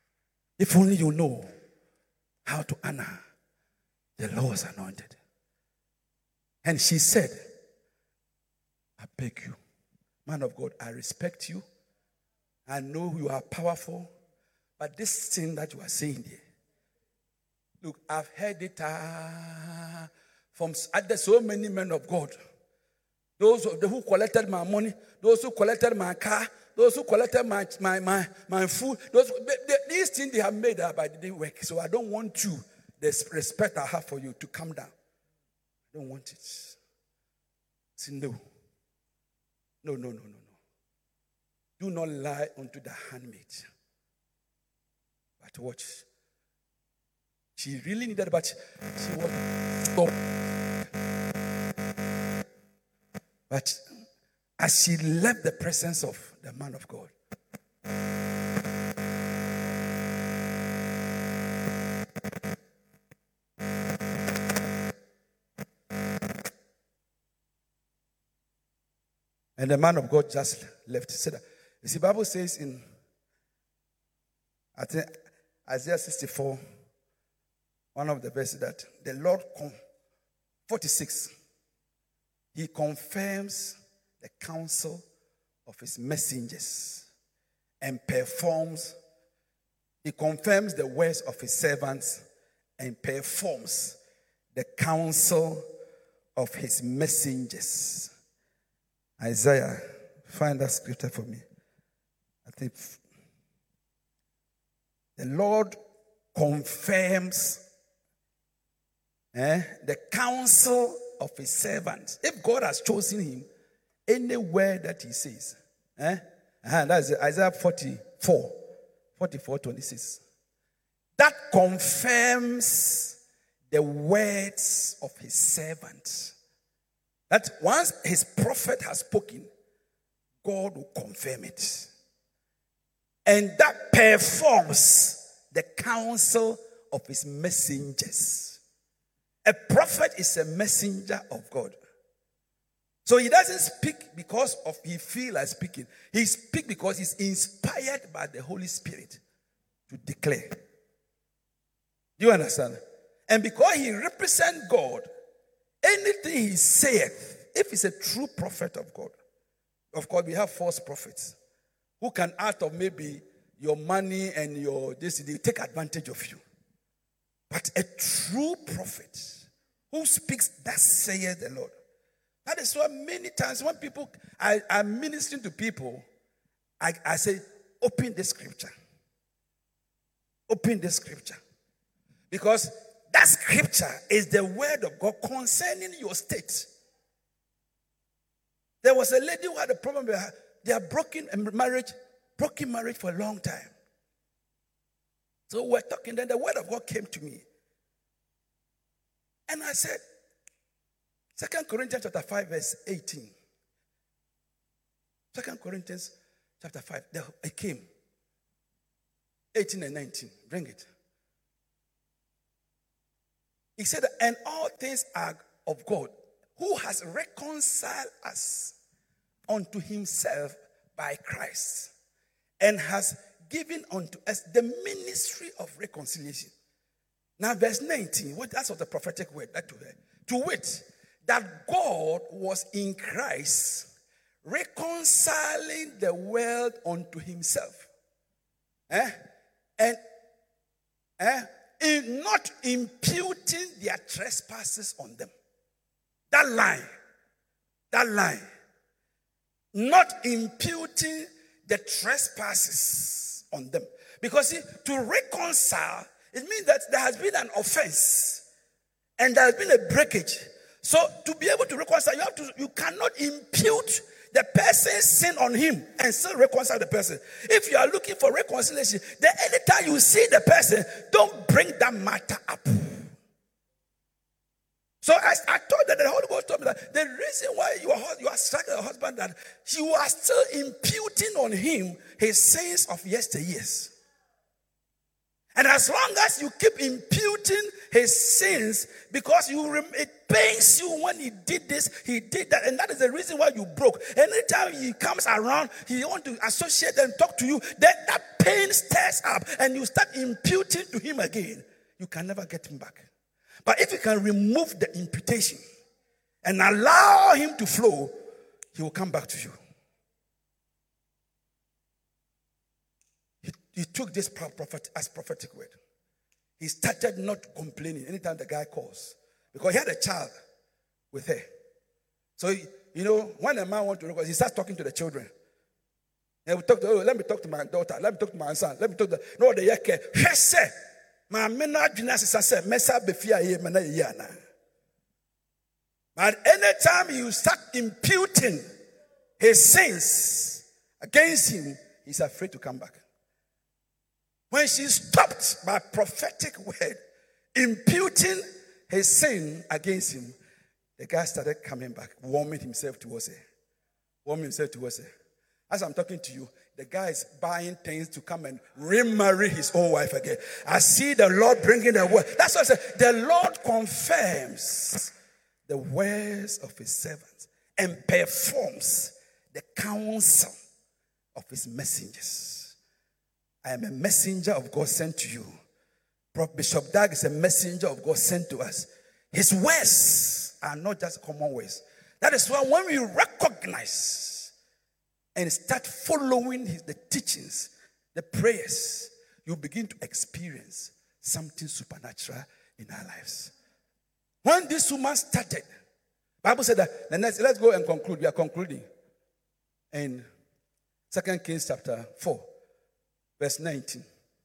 If only you know how to honor the Lord's anointed. And she said, I beg you, man of God, I respect you. I know you are powerful. But this thing that you are saying there, look, I've heard it uh, from other so many men of God. Those who collected my money, those who collected my car, those who collected my my my, my food. Those they, they, these things they have made up, but they didn't work. So I don't want you, the respect I have for you, to come down. I don't want it. Say no. No, no, no, no, no. Do not lie unto the handmaid. But watch. She really needed, but she was stopped. But as she left the presence of the man of God, and the man of God just left. Said, you see, the Bible says in I think Isaiah sixty-four, one of the verses that the Lord, forty-six, he confirms the counsel of his messengers and performs, he confirms the words of his servants and performs the counsel of his messengers. Isaiah, find that scripture for me. I think the Lord confirms eh, the counsel of his servants. If God has chosen him, any word that he says, eh, uh, that's Isaiah forty-four, forty-four, twenty-six. That confirms the words of his servant. That once his prophet has spoken, God will confirm it. And that performs the counsel of his messengers. A prophet is a messenger of God. So he doesn't speak because of he feel like speaking. He speaks because he's inspired by the Holy Spirit to declare. Do you understand? And because he represents God, anything he saith, if he's a true prophet of God, of course we have false prophets who can, out of maybe your money and your this, they take advantage of you. But a true prophet who speaks, thus saith the Lord. That is why many times when people, I am ministering to people, I, I say, open the scripture. Open the scripture. Because that scripture is the word of God concerning your state. There was a lady who had a problem with her. They are broken marriage, broken marriage for a long time. So we're talking, then the word of God came to me. And I said, Second Corinthians chapter five, verse eighteen. Second Corinthians chapter five, it came. eighteen and nineteen, bring it. He said, and all things are of God, who has reconciled us unto himself by Christ, and has given unto us the ministry of reconciliation. Now, verse nineteen, that's what the prophetic word, that to her. To wit, that God was in Christ reconciling the world unto himself. Eh? And eh? in not imputing their trespasses on them. That line, that line, not imputing the trespasses on them. Because see, to reconcile, it means that there has been an offense and there has been a breakage. So to be able to reconcile, you have to, you cannot impute the person's sin on him and still reconcile the person. If you are looking for reconciliation, then anytime you see the person, don't bring that matter up. So I, I thought that the Holy Ghost told me that the reason why you are, you are striking a husband, that you are still imputing on him his sins of yesteryears. And as long as you keep imputing his sins, because you rem- it pains you when he did this, he did that, and that is the reason why you broke. Anytime he comes around, he wants to associate and talk to you, then that pain stirs up, and you start imputing to him again. You can never get him back. But if you can remove the imputation, and allow him to flow, he will come back to you. He, he took this prophet as prophetic word. He started not complaining anytime the guy calls, because he had a child with her. So, you know, when a man wants to record, he starts talking to the children. And we talk to, oh, let me talk to my daughter, let me talk to my son, let me talk to, no, the yake, yes, my men are said, Messa Befia, Yana. But anytime you start imputing his sins against him, he's afraid to come back. When she stopped by prophetic word, imputing his sin against him, the guy started coming back, warming himself towards her. Warming himself towards her. As I'm talking to you, the guy is buying things to come and remarry his old wife again. I see the Lord bringing the word. That's what I said. The Lord confirms the words of his servants and performs the counsel of his messengers. I am a messenger of God sent to you. Prophet Bishop Dag is a messenger of God sent to us. His words are not just common words. That is why when we recognize and start following his, the teachings, the prayers, you begin to experience something supernatural in our lives. When this woman started, the Bible said that, the next, let's go and conclude. We are concluding in Second Kings chapter four. Verse nineteen.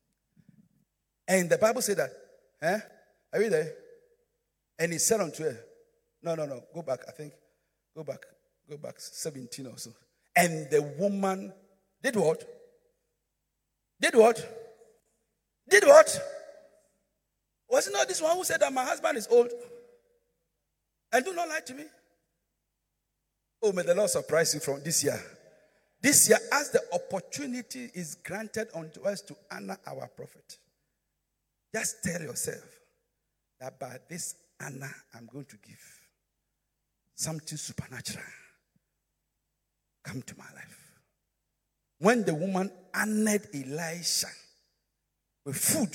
And the Bible said that, eh? Are you there? And he said unto her, no, no, no, go back, I think. Go back, go back, seventeen or so. And the woman did what? Did what? Did what? Was it not this one who said that my husband is old? And do not lie to me. Oh, may the Lord surprise you from this year. This year, as the opportunity is granted unto us to honor our prophet, just tell yourself that by this honor I'm going to give, something supernatural come to my life. When the woman honored Elisha with food,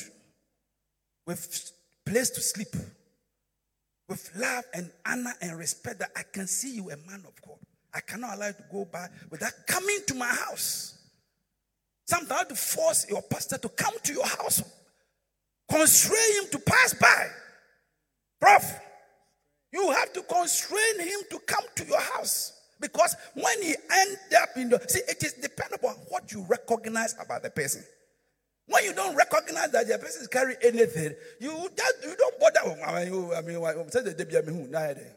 with place to sleep, with love and honor and respect, that I can see you a man of God. I cannot allow you to go by without coming to my house. Sometimes I have to force your pastor to come to your house. Constrain him to pass by. Prof, you have to constrain him to come to your house. Because when he ends up in the... See, it is dependent upon what you recognize about the person. When you don't recognize that the person is carrying anything, you, just, you don't bother. I mean, I mean,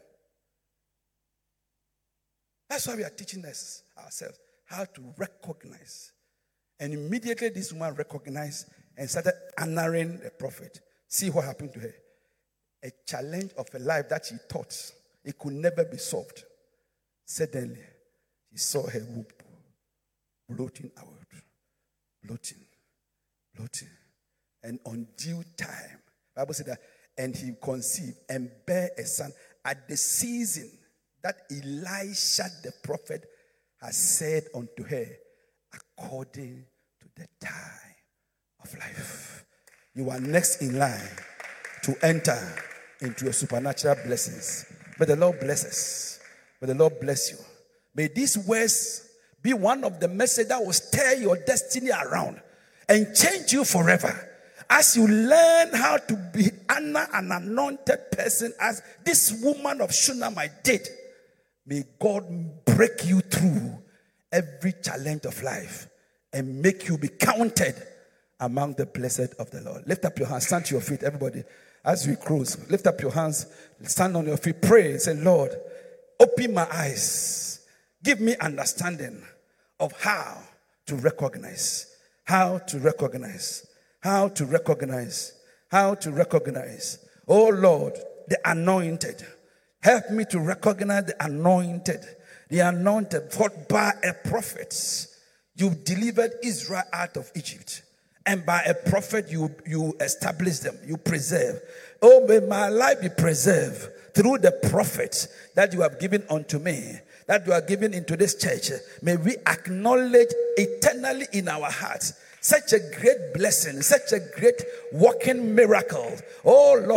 that's why we are teaching us ourselves how to recognize. And immediately this woman recognized and started honoring the prophet. See what happened to her. A challenge of a life that she thought it could never be solved. Suddenly, she saw her womb bloating outward. Bloating. Bloating. And on due time, the Bible said that, and he conceived and bare a son at the season that Elisha the prophet has said unto her, according to the time of life. You are next in line to enter into your supernatural blessings. May the Lord bless us. May the Lord bless you. May these words be one of the messages that will stir your destiny around and change you forever. As you learn how to be an anointed person, as this woman of Shunammite did, may God break you through every challenge of life and make you be counted among the blessed of the Lord. Lift up your hands. Stand to your feet, everybody. As we close, lift up your hands. Stand on your feet. Pray. Say, Lord, open my eyes. Give me understanding of how to recognize. How to recognize. How to recognize. How to recognize. Oh, Lord, the anointed. Help me to recognize the anointed. The anointed, for by a prophet, you delivered Israel out of Egypt. And by a prophet, you, you establish them. You preserve. Oh, may my life be preserved through the prophet that you have given unto me, that you are giving into this church. May we acknowledge eternally in our hearts such a great blessing, such a great walking miracle. Oh, Lord,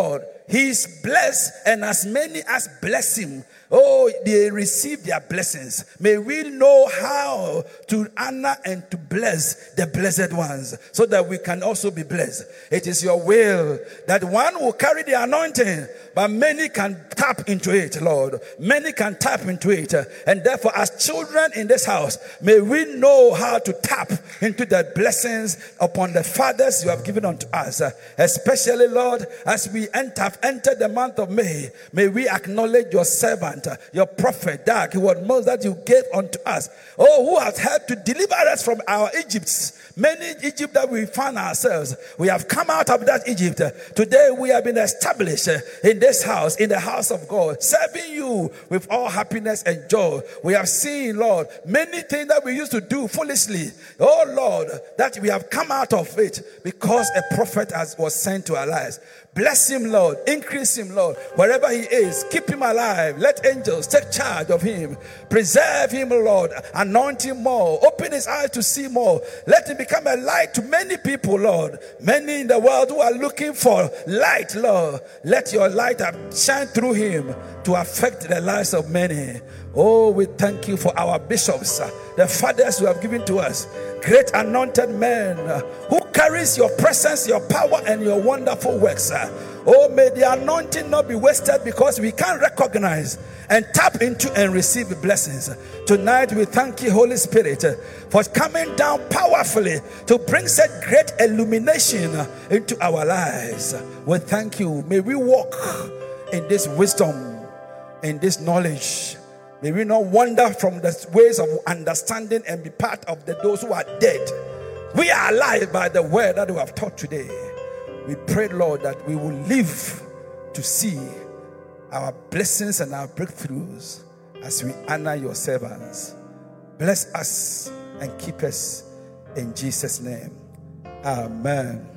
He is blessed, and as many as bless him, oh, they receive their blessings. May we know how to honor and to bless the blessed ones, so that we can also be blessed. It is your will that one will carry the anointing, but many can tap into it, Lord. Many can tap into it. And therefore, as children in this house, may we know how to tap into the blessings upon the fathers you have given unto us. Especially, Lord, as we enter, enter the month of May, may we acknowledge your servant, your prophet, that what most that you gave unto us. Oh, who has helped to deliver us from our Egypts. Many Egypt that we found ourselves. We have come out of that Egypt. Today we have been established in this house, in the house of God, serving you with all happiness and joy. We have seen, Lord, many things that we used to do foolishly. Oh, Lord, that we have come out of it because a prophet has, was sent to our lives. Bless him, Lord. Increase him, Lord. Wherever he is, keep him alive. Let angels take charge of him. Preserve him, Lord. Anoint him more. Open his eyes to see more. Let him become a light to many people, Lord. Many in the world who are looking for light, Lord. Let your light shine through him to affect the lives of many. Oh, we thank you for our bishops, the fathers you have given to us. Great anointed men who carries your presence, your power, and your wonderful works. Oh, may the anointing not be wasted, because we can't recognize and tap into and receive blessings. Tonight we thank you, Holy Spirit, for coming down powerfully to bring such great illumination into our lives. We thank you. May we walk in this wisdom, in this knowledge. May we not wander from the ways of understanding and be part of the those who are dead. We are alive by the word that we have taught today. We pray, Lord, that we will live to see our blessings and our breakthroughs as we honor your servants. Bless us and keep us in Jesus' name. Amen.